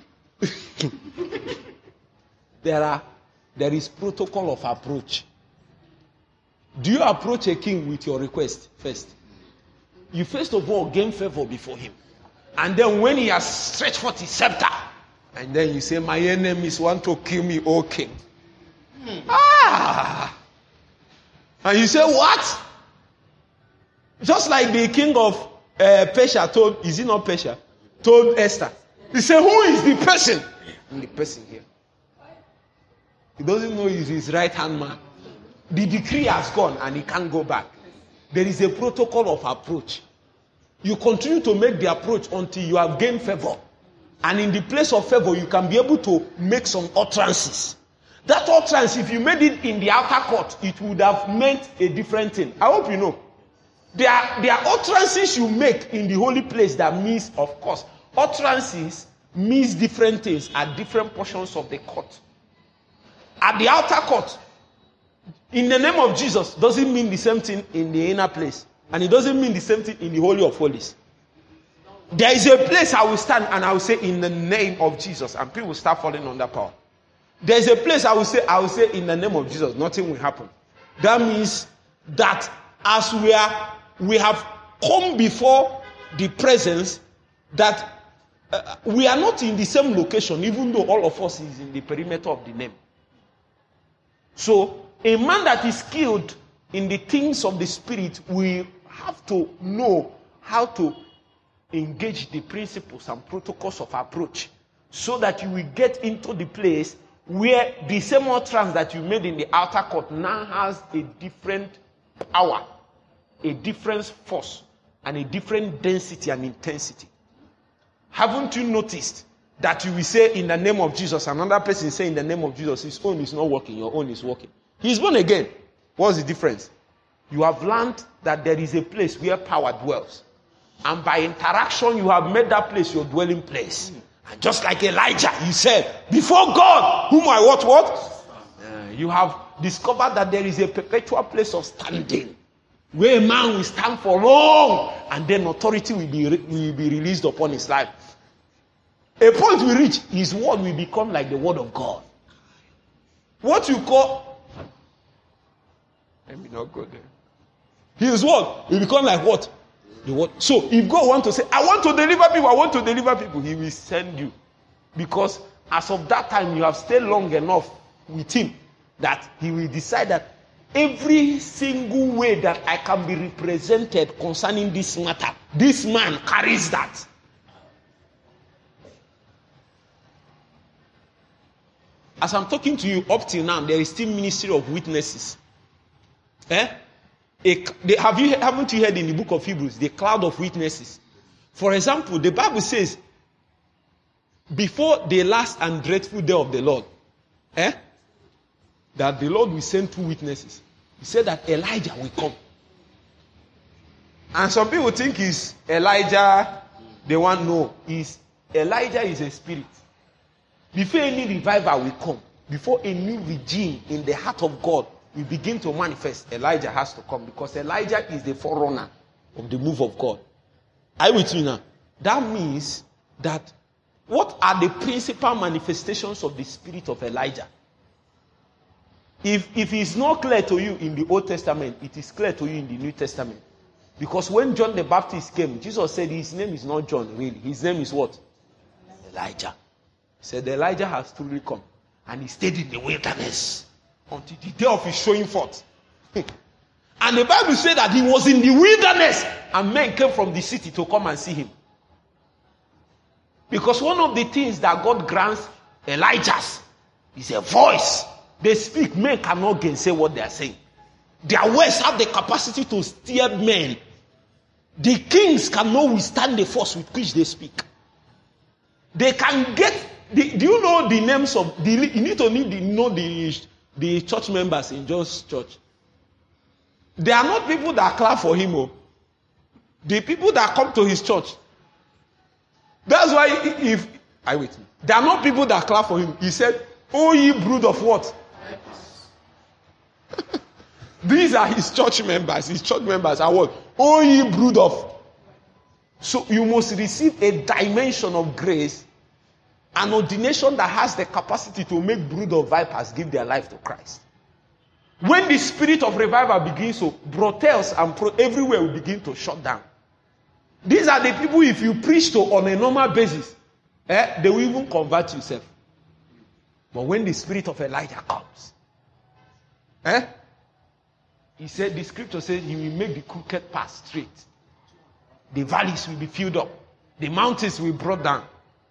there are there is protocol of approach. Do you approach a king with your request first? You first of all gain favor before him. And then when he has stretched forth his scepter, and then you say, my enemies want to kill me, O king. Hmm. Ah! And you say, what? Just like the king of uh, Persia told, is it not Persia? Told Esther. He said, who is the person? And the person here. He doesn't know he's his right hand man. The decree has gone and he can't go back. There is a protocol of approach. You continue to make the approach until you have gained favor. And in the place of favor, you can be able to make some utterances. That utterance, if you made it in the outer court, it would have meant a different thing. I hope you know. There are, there are utterances you make in the holy place that means, of course, utterances means different things at different portions of the court. At the outer court, in the name of Jesus doesn't mean the same thing in the inner place. And it doesn't mean the same thing in the Holy of Holies. There is a place I will stand and I will say in the name of Jesus, and people will start falling under power. There is a place I will say, I will say in the name of Jesus, nothing will happen. That means that as we are, we have come before the presence, that uh, we are not in the same location, even though all of us is in the perimeter of the name. So, a man that is skilled in the things of the spirit will have to know how to engage the principles and protocols of approach so that you will get into the place where the same utterance that you made in the outer court now has a different power, a different force, and a different density and intensity. Haven't you noticed that you will say in the name of Jesus, another person say in the name of Jesus, his own is not working, your own is working. He's born again. What's the difference? You have learned that there is a place where power dwells. And by interaction, you have made that place your dwelling place. And just like Elijah, he said, before God, whom I what, what? Uh, you have discovered that there is a perpetual place of standing, where a man will stand for long, and then authority will be, will be released upon his life. A point we reach, his word will become like the word of God. What you call, let me not go there. His word will become like what? The word. So if God wants to say, I want to deliver people, I want to deliver people, he will send you. Because as of that time, you have stayed long enough with him that he will decide that every single way that I can be represented concerning this matter, this man carries that. As I'm talking to you up till now, there is still ministry of witnesses. Eh? A, they, have you haven't you heard in the book of Hebrews the cloud of witnesses? For example, the Bible says, before the last and dreadful day of the Lord, eh, that the Lord will send two witnesses. He said that Elijah will come. And some people think is Elijah the one. No, is Elijah is a spirit. Before any revival will come, before a new regime in the heart of God will begin to manifest, Elijah has to come, because Elijah is the forerunner of the move of God. Are you with me now? That means that what are the principal manifestations of the spirit of Elijah? If, if it's not clear to you in the Old Testament, it is clear to you in the New Testament. Because when John the Baptist came, Jesus said his name is not John, really. His name is what? Elijah. He said Elijah has truly come. And he stayed in the wilderness until the day of his showing forth. And the Bible said that he was in the wilderness and men came from the city to come and see him. Because one of the things that God grants Elijah's is a voice. They speak, men cannot gainsay what they are saying. Their words have the capacity to steer men. The kings cannot withstand the force with which they speak. They can get, the, do you know the names of, the, you need to need the, know the, the church members in John's church. They are not people that clap for him. Oh. The people that come to his church. That's why if, I wait. They are not people that clap for him. He said, "O ye brood of what?" These are his church members. His church members are what? "O ye brood of." So you must receive a dimension of grace, an ordination that has the capacity to make brood of vipers give their life to Christ. When the spirit of revival begins to, brothels and pro, everywhere will begin to shut down. These are the people, if you preach to on a normal basis, eh, they will even convert yourself. But when the spirit of Elijah comes, eh, he said, the scripture says he will make the crooked path straight. The valleys will be filled up. The mountains will be brought down.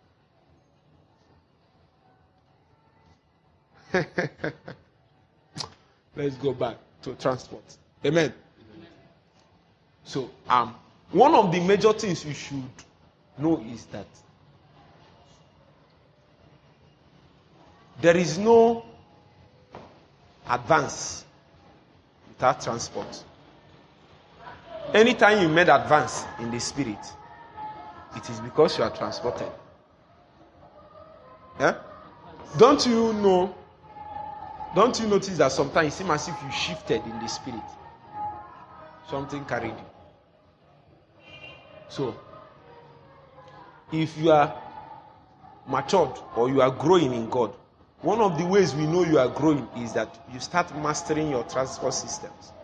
Let's go back to transport. Amen. So, um, one of the major things you should know is that there is no advance without transport. Anytime you made advance in the spirit, it is because you are transported. Yeah? Don't you know? Don't you notice that sometimes it seems as if you shifted in the spirit? Something carried you. So, if you are matured or you are growing in God, one of the ways we know you are growing is that you start mastering your transport systems.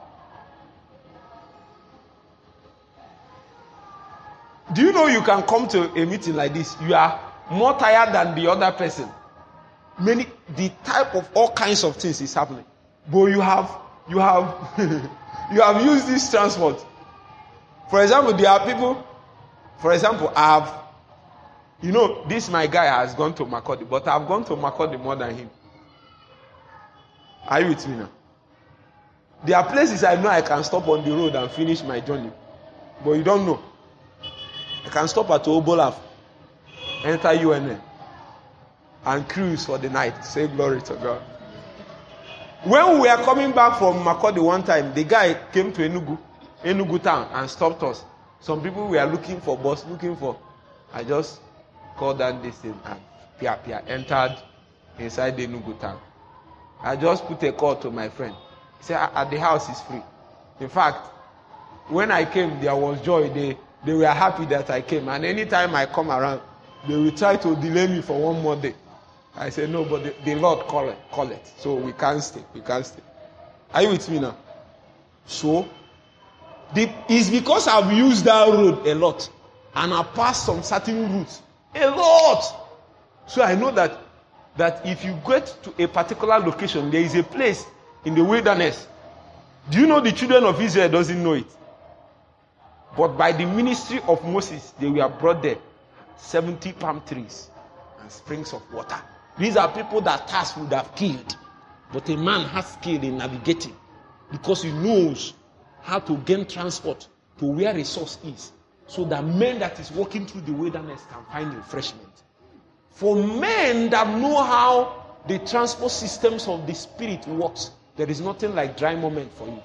Do you know you can come to a meeting like this? You are more tired than the other person. Many, the type of all kinds of things is happening. But you have, you have, you have used this transport. For example, there are people, for example, I have, you know, this my guy has gone to Makurdi, but I've gone to Makurdi more than him. Are you with me now? There are places I know I can stop on the road and finish my journey. But you don't know. I can stop at Obolaf. enter U N N, and cruise for the night. Say glory to God. When we were coming back from Makurdi one time, the guy came to Enugu, Enugu town, and stopped us. Some people were looking for bus, looking for. I just called down this thing and Pia Pia entered inside the Enugu town. I just put a call to my friend. He said, at the house is free. In fact, when I came, there was joy. They, they were happy that I came. And anytime I come around, they will try to delay me for one more day. I said, no, but the, the Lord call it, call it. So we can't stay. We can't stay. Are you with me now? So, the, it's because I've used that road a lot. And I passed some certain routes. A lot. So I know that, that if you get to a particular location, there is a place in the wilderness. Do you know the children of Israel doesn't know it? But by the ministry of Moses, they were brought there. seventy palm trees and springs of water. These are people that task would have killed. But a man has skill in navigating because he knows how to gain transport to where a source is, so that men that is walking through the wilderness can find refreshment. For men that know how the transport systems of the spirit works, there is nothing like dry moment for you.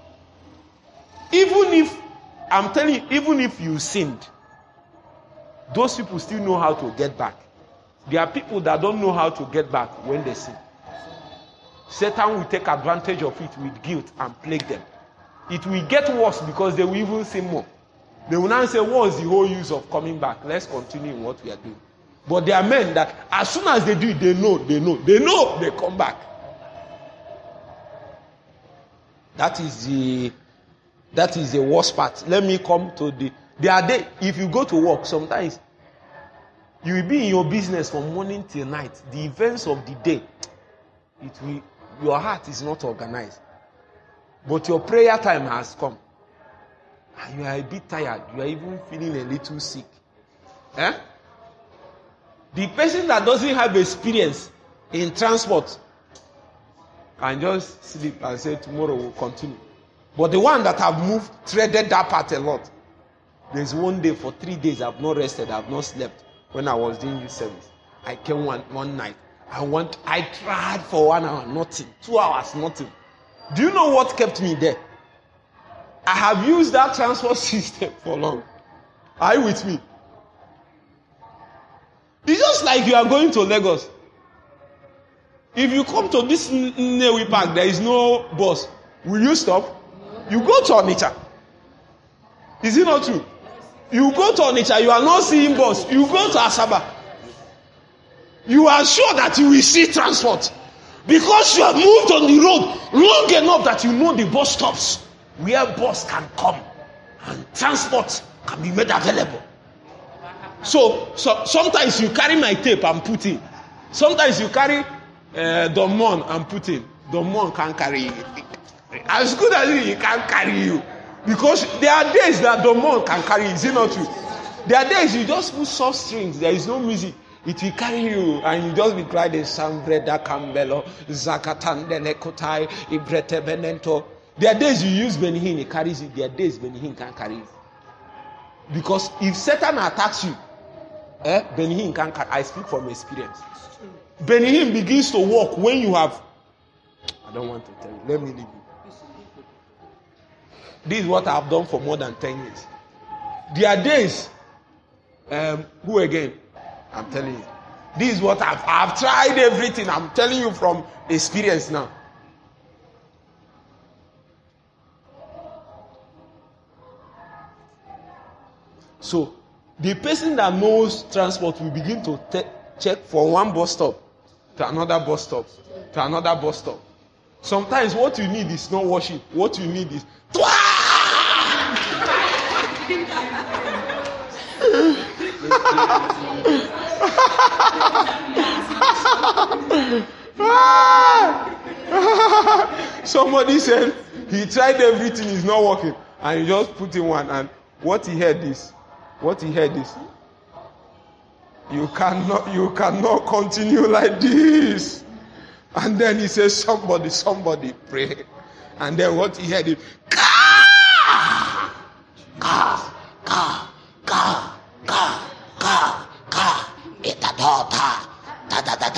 Even if, I'm telling you, even if you sinned, those people still know how to get back. There are people that don't know how to get back when they sin. Satan will take advantage of it with guilt and plague them. It will get worse because they will even sin more. They will now say, what's the whole use of coming back? Let's continue in what we are doing. But there are men that as soon as they do it, they know, they know, they know they come back. That is the that is the worst part. Let me come to the there are days, if you go to work, sometimes you will be in your business from morning till night. The events of the day, it will your heart is not organized. But your prayer time has come. And you are a bit tired. You are even feeling a little sick. Eh? The person that doesn't have experience in transport can just sleep and say tomorrow we'll continue. But the one that have moved, threaded that part a lot. There's one day for three days I've not rested, I've not slept when I was doing youth service. I came one, one night. I went, I tried for one hour, nothing. Two hours, nothing. Do you know what kept me there? I have used that transport system for long. Are you with me? It's just like you are going to Lagos. If you come to this Nnewi Park, there is no bus. Will you stop? You go to Onitsha. Is it not true? You go to Onitsha, you are not seeing bus. You go to Asaba. You are sure that you will see transport. Because you have moved on the road long enough that you know the bus stops where bus can come and transport can be made available. So, so sometimes you carry my tape and put in. Sometimes you carry uh, Domon and put in. Domon can't carry you. As good as he can't carry you. Because there are days that Domon can carry you. Is it not true? There are days you just put soft strings. There is no music. It will carry you and you just be crying the Sambreda Cambello, Zakatandele Kotai, Ibrete Benento. There are days you use Benihin, it carries you. There are days Benihin can't carry you. Because if Satan attacks you, eh, Benihin can't carry. I speak from experience. Benihin begins to walk when you have. I don't want to tell you. Let me leave you. This is what I have done for more than ten years. There are days. Um, who again? I'm telling you. This is what I've, I've tried everything. I'm telling you from experience now. So, the person that knows transport will begin to te- check from one bus stop to another bus stop to another bus stop. Sometimes what you need is not worship. What you need is somebody said he tried everything, is not working, and he just put in one, and what he heard is what he heard is you cannot you cannot continue like this. And then he says, somebody somebody pray. And then what he heard is ka ka ka ka ka ka ka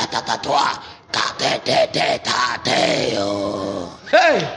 Hey!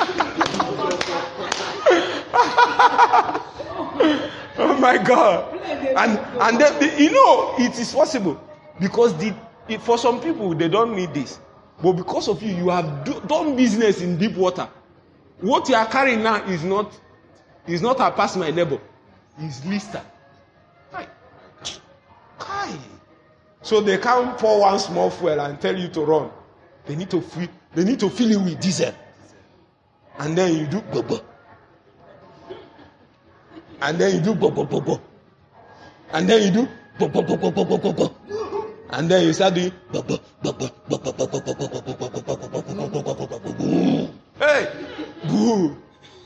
Oh my God! And and then the, you know it is possible because the it, for some people they don't need this, but because of you, you have do, done business in deep water. What you are carrying now is not is not a pass my neighbor, it's Lister. Kai. Kai. So they can't pour one small fuel and tell you to run. They need to fill. They need to fill it with diesel, and then you do go go. And then you do go go go go. And then you do go go go go go go go go. And then you start doing go go go go go go go go go go go go go go. Hey, boo.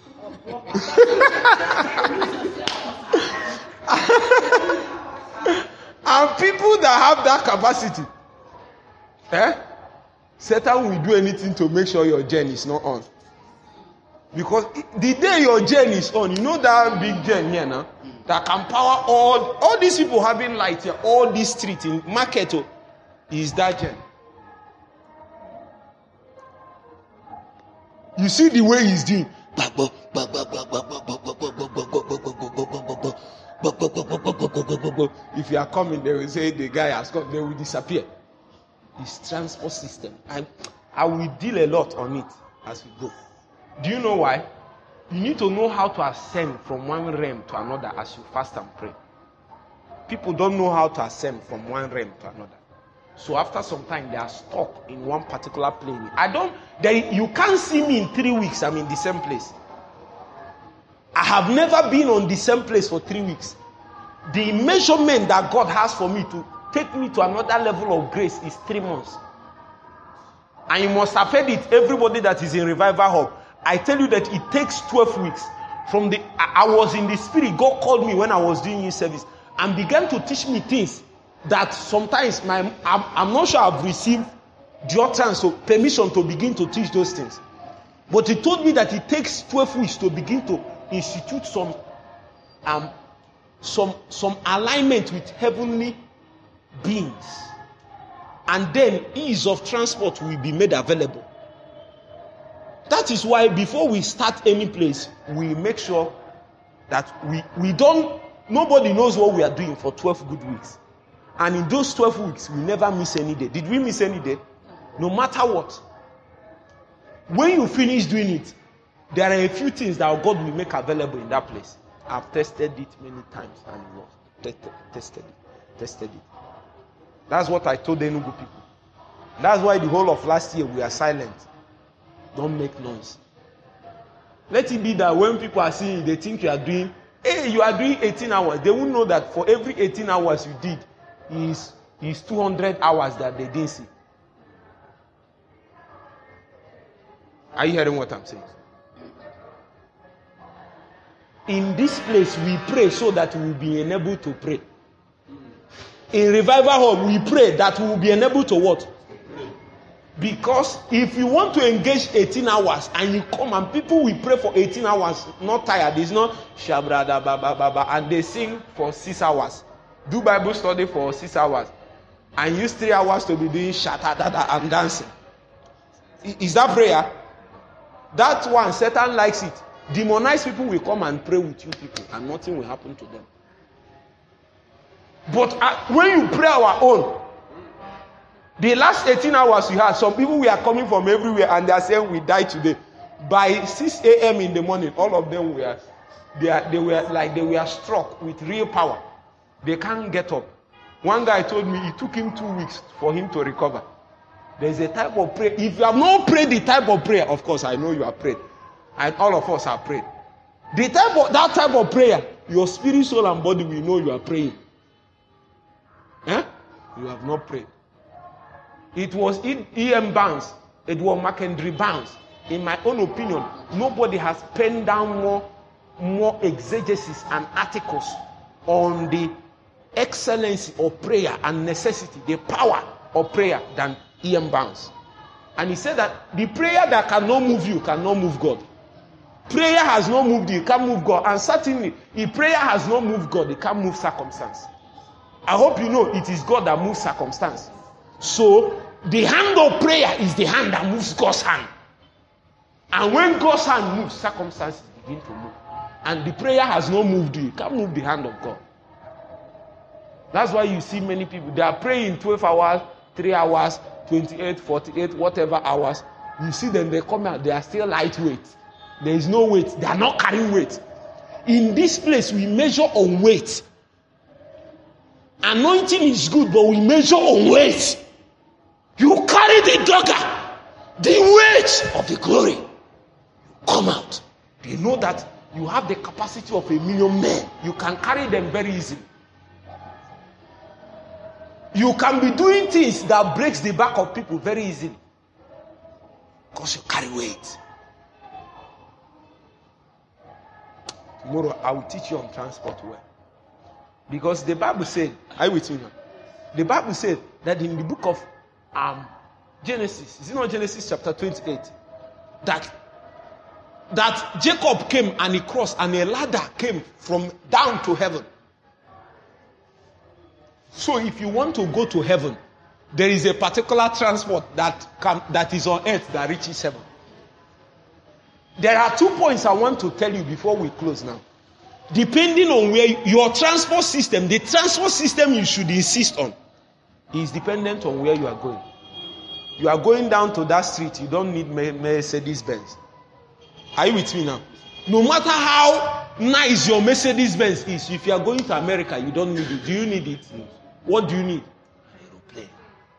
And people that have that capacity, eh? Satan will do anything to make sure your gen is not on. Because the day your gen is on, you know that big gen here now that can power all all these people having light here, all these streets in market oh, is that gen. You see the way he's doing. If you are coming, they will say the guy has come, they will disappear. His transport system. I I will deal a lot on it as we go. Do you know why? You need to know how to ascend from one realm to another as you fast and pray. People don't know how to ascend from one realm to another. So after some time, they are stuck in one particular plane. I don't, they, you can't see me in three weeks. I'm in the same place. I have never been on the same place for three weeks. The measurement that God has for me to take me to another level of grace is three months. And you must have heard it, everybody that is in Revival Hub. I tell you that it takes twelve weeks. From the, I, I was in the spirit. God called me when I was doing his service and began to teach me things that sometimes my I'm, I'm not sure I've received the utterance or permission to begin to teach those things. But he told me that it takes twelve weeks to begin to institute some um some some alignment with heavenly beings. And then ease of transport will be made available. That is why before we start any place, we make sure that we, we don't, nobody knows what we are doing for twelve good weeks. And in those twelve weeks, we never miss any day. Did we miss any day? No matter what. When you finish doing it, there are a few things that God will make available in that place. I've tested it many times and lost. Tested, tested it. Tested it. That's what I told the Enugu people. That's why the whole of last year we are silent. Don't make noise. Let it be that when people are seeing, they think you are doing, hey, you are doing eighteen hours. They will know that for every eighteen hours you did, is is two hundred hours that they didn't see. Are you hearing what I'm saying? In this place, we pray so that we will be enabled to pray. In Revival Hall, we pray that we will be enabled to what? Because if you want to engage eighteen hours and you come and people will pray for eighteen hours, not tired, it's not shabrada baba baba, and they sing for six hours. Do Bible study for six hours and use three hours to be doing shatadada and dancing. Is that prayer? That one, Satan likes it. Demonized people will come and pray with you people and nothing will happen to them. But uh, when you pray our own, the last eighteen hours you had, some people we are coming from everywhere and they are saying we died today. By six a.m. in the morning, all of them were they, are, they were like they were struck with real power. They can't get up. One guy told me it took him two weeks for him to recover. There's a type of prayer. If you have not prayed the type of prayer, of course I know you have prayed. And all of us have prayed. The type of that type of prayer, your spirit, soul, and body will know you are praying. Eh? You have not prayed. It was E M Barnes, Edward McKendry Barnes. In my own opinion, nobody has penned down more, more exegesis and articles on the excellency of prayer and necessity, the power of prayer than E M Barnes. And he said that the prayer that cannot move you cannot move God. Prayer has not moved you, it can't move God. And certainly, if prayer has not moved God, it can't move circumstance. I hope you know it is God that moves circumstance. So the hand of prayer is the hand that moves God's hand. And when God's hand moves, circumstances begin to move. And the prayer has not moved you. You can't move the hand of God. That's why you see many people, they are praying twelve hours, three hours, twenty-eight, forty-eight, whatever hours. You see them, they come out, they are still lightweight. There is no weight. They are not carrying weight. In this place, we measure on weight. Anointing is good, but we measure on weight. You carry the dagger, the weight of the glory. You come out. You know that you have the capacity of a million men. You can carry them very easily. You can be doing things that breaks the back of people very easily. Because you carry weight. Tomorrow I will teach you on transport well. Because the Bible said, are you with me now? The Bible said that in the book of um, Genesis, is it not Genesis chapter twenty-eight? That, that Jacob came and he crossed and a ladder came from down to heaven. So if you want to go to heaven, there is a particular transport that can, that is on earth that reaches heaven. There are two points I want to tell you before we close now. Depending on where your transport system, the transport system you should insist on, is dependent on where you are going. You are going down to that street, you don't need Mercedes Benz. Are you with me now? No matter how nice your Mercedes Benz is, if you are going to America, you don't need it. Do you need it? What do you need? An aeroplane.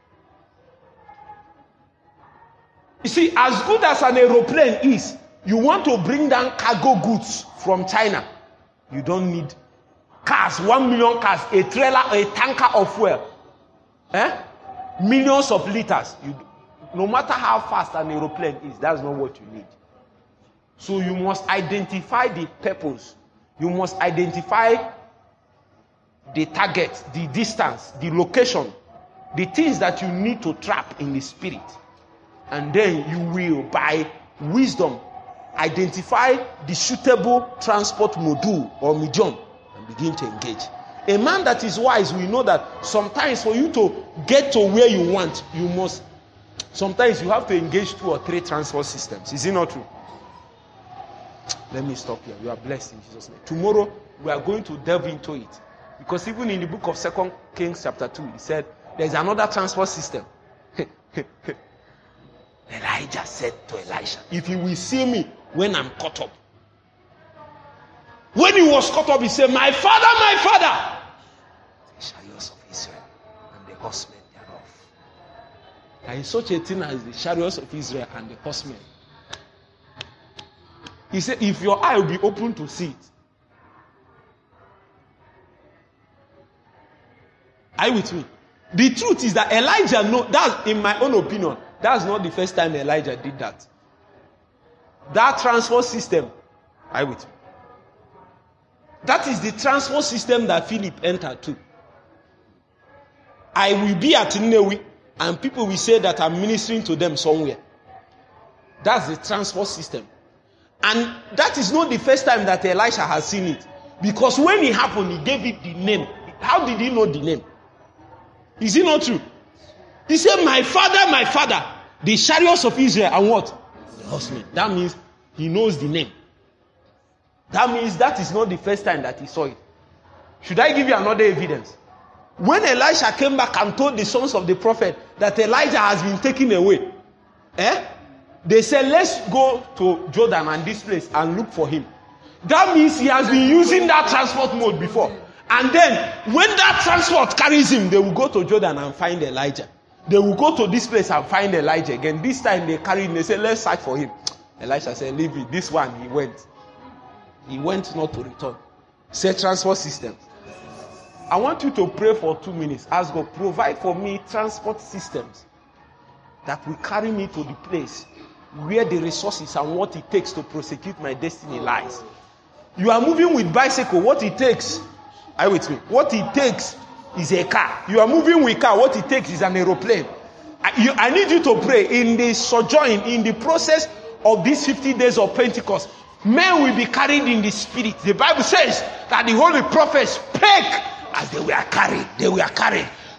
You see, as good as an aeroplane is, you want to bring down cargo goods from China. You don't need cars, one million cars, a trailer, a tanker of fuel. Eh? Millions of liters. You, no matter how fast an aeroplane is, that's not what you need. So you must identify the purpose. You must identify the target, the distance, the location, the things that you need to trap in the spirit. And then you will, by wisdom, identify the suitable transport module or medium and begin to engage. A man that is wise will know that sometimes for you to get to where you want, you must, sometimes you have to engage two or three transport systems. Is it not true? Let me stop here. You are blessed in Jesus' name. Tomorrow we are going to delve into it. Because even in the book of Second Kings chapter two, he said, there is another transport system. Elijah said to Elisha, if you will see me when I'm caught up. When he was caught up, he said, my father, my father. The chariots of Israel and the horsemen thereof. There is such a thing as the chariots of Israel and the horsemen. He said, if your eye will be open to see it. Are you with me? The truth is that Elijah, no, that's in my own opinion, that's not the first time Elijah did that. That transport system, are you with me? That is the transport system that Philip entered to. I will be at Nineveh and people will say that I'm ministering to them somewhere. That's the transport system. And that is not the first time that Elisha has seen it. Because when it happened, he gave it the name. How did he know the name? Is it not true? He said, my father, my father, the chariots of Israel and what? The horsemen. That means he knows the name. That means that is not the first time that he saw it. Should I give you another evidence? When Elisha came back and told the sons of the prophet that Elijah has been taken away, eh? They said, let's go to Jordan and this place and look for him. That means he has been using that transport mode before. And then, when that transport carries him, they will go to Jordan and find Elijah. They will go to this place and find Elijah again. This time they carry him, they say, let's search for him. Elisha said, leave it. This one, he went. He went not to return. Say transport system. I want you to pray for two minutes. Ask God, provide for me transport systems that will carry me to the place where the resources and what it takes to prosecute my destiny lies. You are moving with bicycle. What it takes, are you with me? What it takes is a car. You are moving with car. What it takes is an aeroplane. I, you, I need you to pray in the sojourn, in the process of these fifty days of Pentecost. Men will be carried in the spirit. The Bible says that the holy prophets spake as they were carried. They were carried.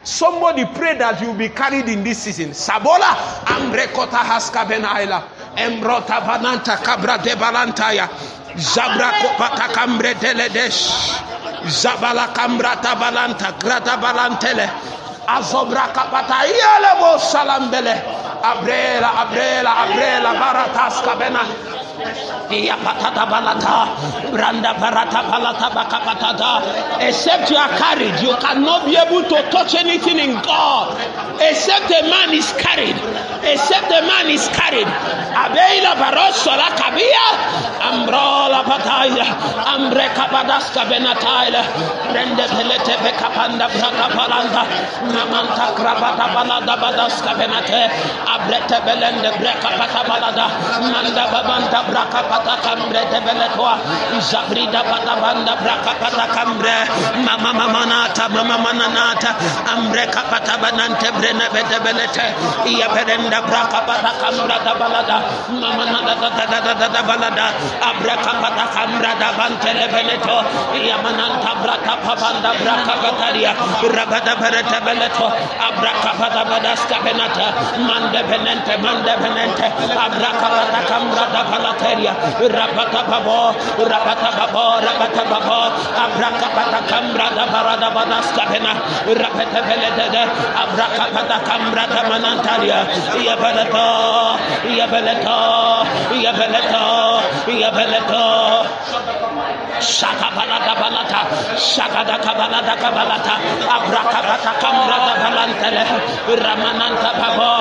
Somebody pray that you'll be carried in this season. Sabola Ambrekota Haskabenaila Embrota Bananta Cabra de Balantaya Zabra Kopata Cambre Deledesh Zabala Cambrata Balanta Grata Balantele Azobra Kapata Yelebo Salambele Abrela Abrela Abrela Baratas Cabena Iya patata balata, branda parata palata bakapatata. Except you are carried, you cannot be able to touch anything in God. Except a man is carried. Except a man is carried. Abeila barosso la cabia, ambrola pataya, ambreka badaska benataila, rende pelete bekapanda braka palanda, mamanta krabata balada badaska benate, abrete belende breka pata balada, manda babanta braka pata cambre de beletoa, Zabrida pata banda braka pata cambre, mama mamanata, mama mananata, ambre kapata banante brene bede belete, iya berenda braka pata cambra da balada, mama nada da da da da da balada, abraka pata cambra da bantele beleto, iya mananta braka pabanda braka bataria, rabada berete beleto, abraka pata badaska benata, mande benente, mande benente, abraka pata cambra da balateria, rabata babo, rabata babo, rabata babo, abraka pata cambra da barada badaska bena, rabata belete, abraka pata cambra da manantaria, iya beleto, iya beleto, iya beleto, iya beleto, shaka balada balata, shaka da kabalada kabalata, abraka pata cambra da balantele, ramananta babo,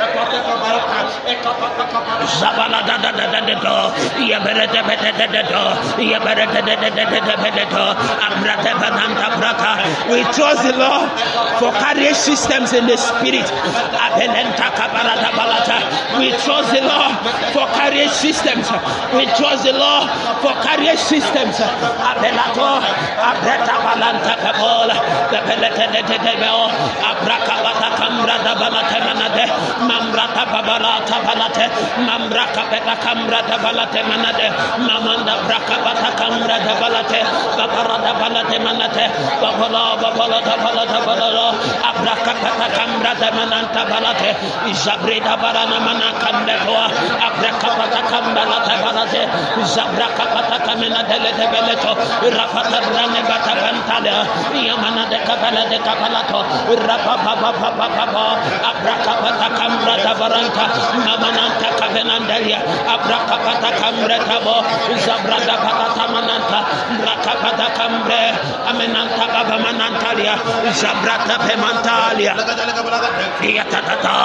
zabala da da da da da, iya belete belete da da, iya belete da da da da belete, abrata bananta braka. We trust the Lord for carriage systems in the spirit. Abelenta kabalada balata. We trust the Lord for carriage systems. We trust the Lord for carriage systems. Abelato, abrata balanta kabola, the belete de de de beo, abraka bata cambra da balata manade, mambrata babalata balate, mambraka beta cambra da balate manade, mamanda braka bata cambra da balate, babara da balate manate, babala babala da balata balalo, abraka bata cambra da mananta balate, Zabrida barana manakande toa, abraka bata cambra da balate, Zabraka bata camena dele de beleto, rapata brane bata bantale, yamana de kabala de kabalato, rapapa papa papa, abraka bata cambra da baranta, mamananta kabenandaria, abraka bata cambra tabo, Zabrada bata mananta, braka bata cambre, amenanta baba manantalia, Zabrata pemantalia, Yatata,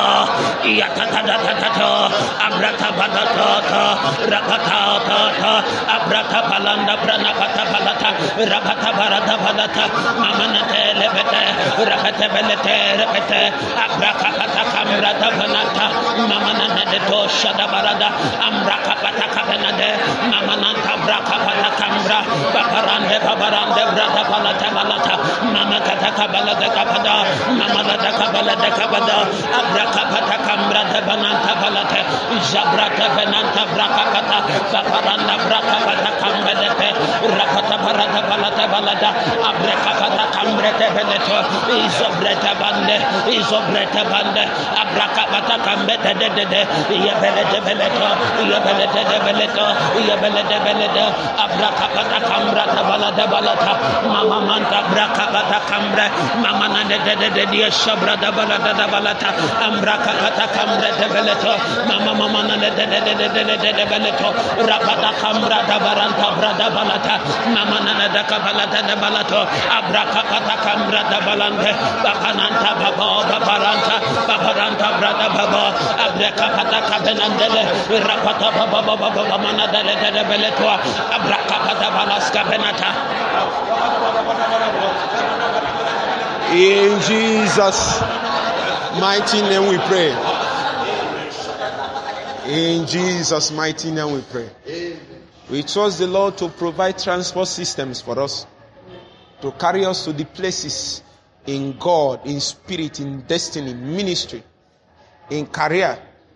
Yatata, Abrata Badata, Rapata, Abrata Palanda, Brana Pata Palata, Rapata Barata Palata, Mamanate, Lebete, Rapete Belete, Repete, Abraka Pata Cambrata Panata, Mamana de Tosha da Barada, Ambraka Pata Cabenade, Mamananta Braka Pata Cambra, Baparande, Babarande, Brata Palata Palata, Mamata Cabala de Capada, Mamada de Cabala de Cabada, Abraka Pata Cambra de Bananta Palate, Zabrata Benanta Braka Pata, Baparanda Braka Pata Cambra de Pe, Rapata Parata Palata Balada, Abraka Pata Cambra de Beleto, Isobreta Bande, Isobreta Bande, Abraka Pata Cambra de De, Yabele de Beleto, Yabele de Beleto, Yabele de Beleto, Abraka Pata Cambra de Balada Balata, Mama Manta Braka Pata Cambra, Mama Nande de Dia Shabra de Balada Balata, Ambraka Pata Cambra de Beleto, Mama Mama Nande de Beleto, Rapata Cambra de Baranta Brada Balata, Mama Nande de Cabalata de Balato, Abraka Pata Cambra de Balante, Bapananta Babo, Babaranta, Babaranta Brada Babo, Abraka Pata Cabenandele, Rapata Baba Baba Mana de Beleto, Abraka Pata Balaska Benata. In Jesus' mighty name we pray. In Jesus' mighty name we pray. We trust the Lord to provide transport systems for us, to carry us to the places in God, in spirit, in destiny, ministry, in career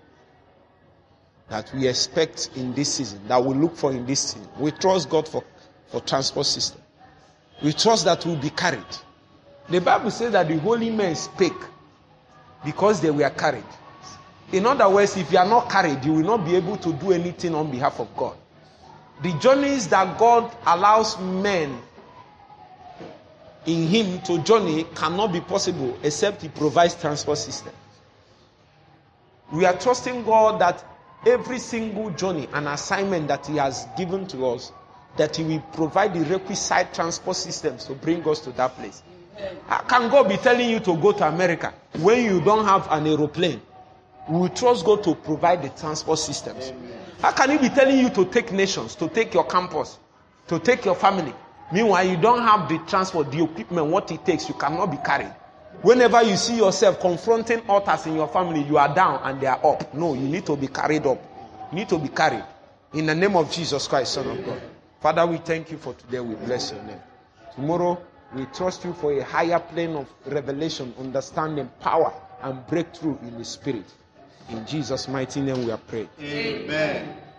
that we expect in this season, that we look for in this season. We trust God for, for transport system. We trust that we'll be carried. The Bible says that the holy men spake because they were carried. In other words, if you are not carried, you will not be able to do anything on behalf of God. The journeys that God allows men in him to journey cannot be possible except he provides transport system. We are trusting God that every single journey and assignment that he has given to us, that he will provide the requisite transport systems to bring us to that place. How can God be telling you to go to America when you don't have an aeroplane? We will trust God to provide the transport systems. How can he be telling you to take nations, to take your campus, to take your family? Meanwhile, you don't have the transport, the equipment, what it takes. You cannot be carried. Whenever you see yourself confronting others in your family, you are down and they are up. No, you need to be carried up. You need to be carried. In the name of Jesus Christ, Son of God. Father, we thank you for today. We bless your name. Tomorrow, we trust you for a higher plane of revelation, understanding, power, and breakthrough in the Spirit. In Jesus' mighty name we are praying. Amen.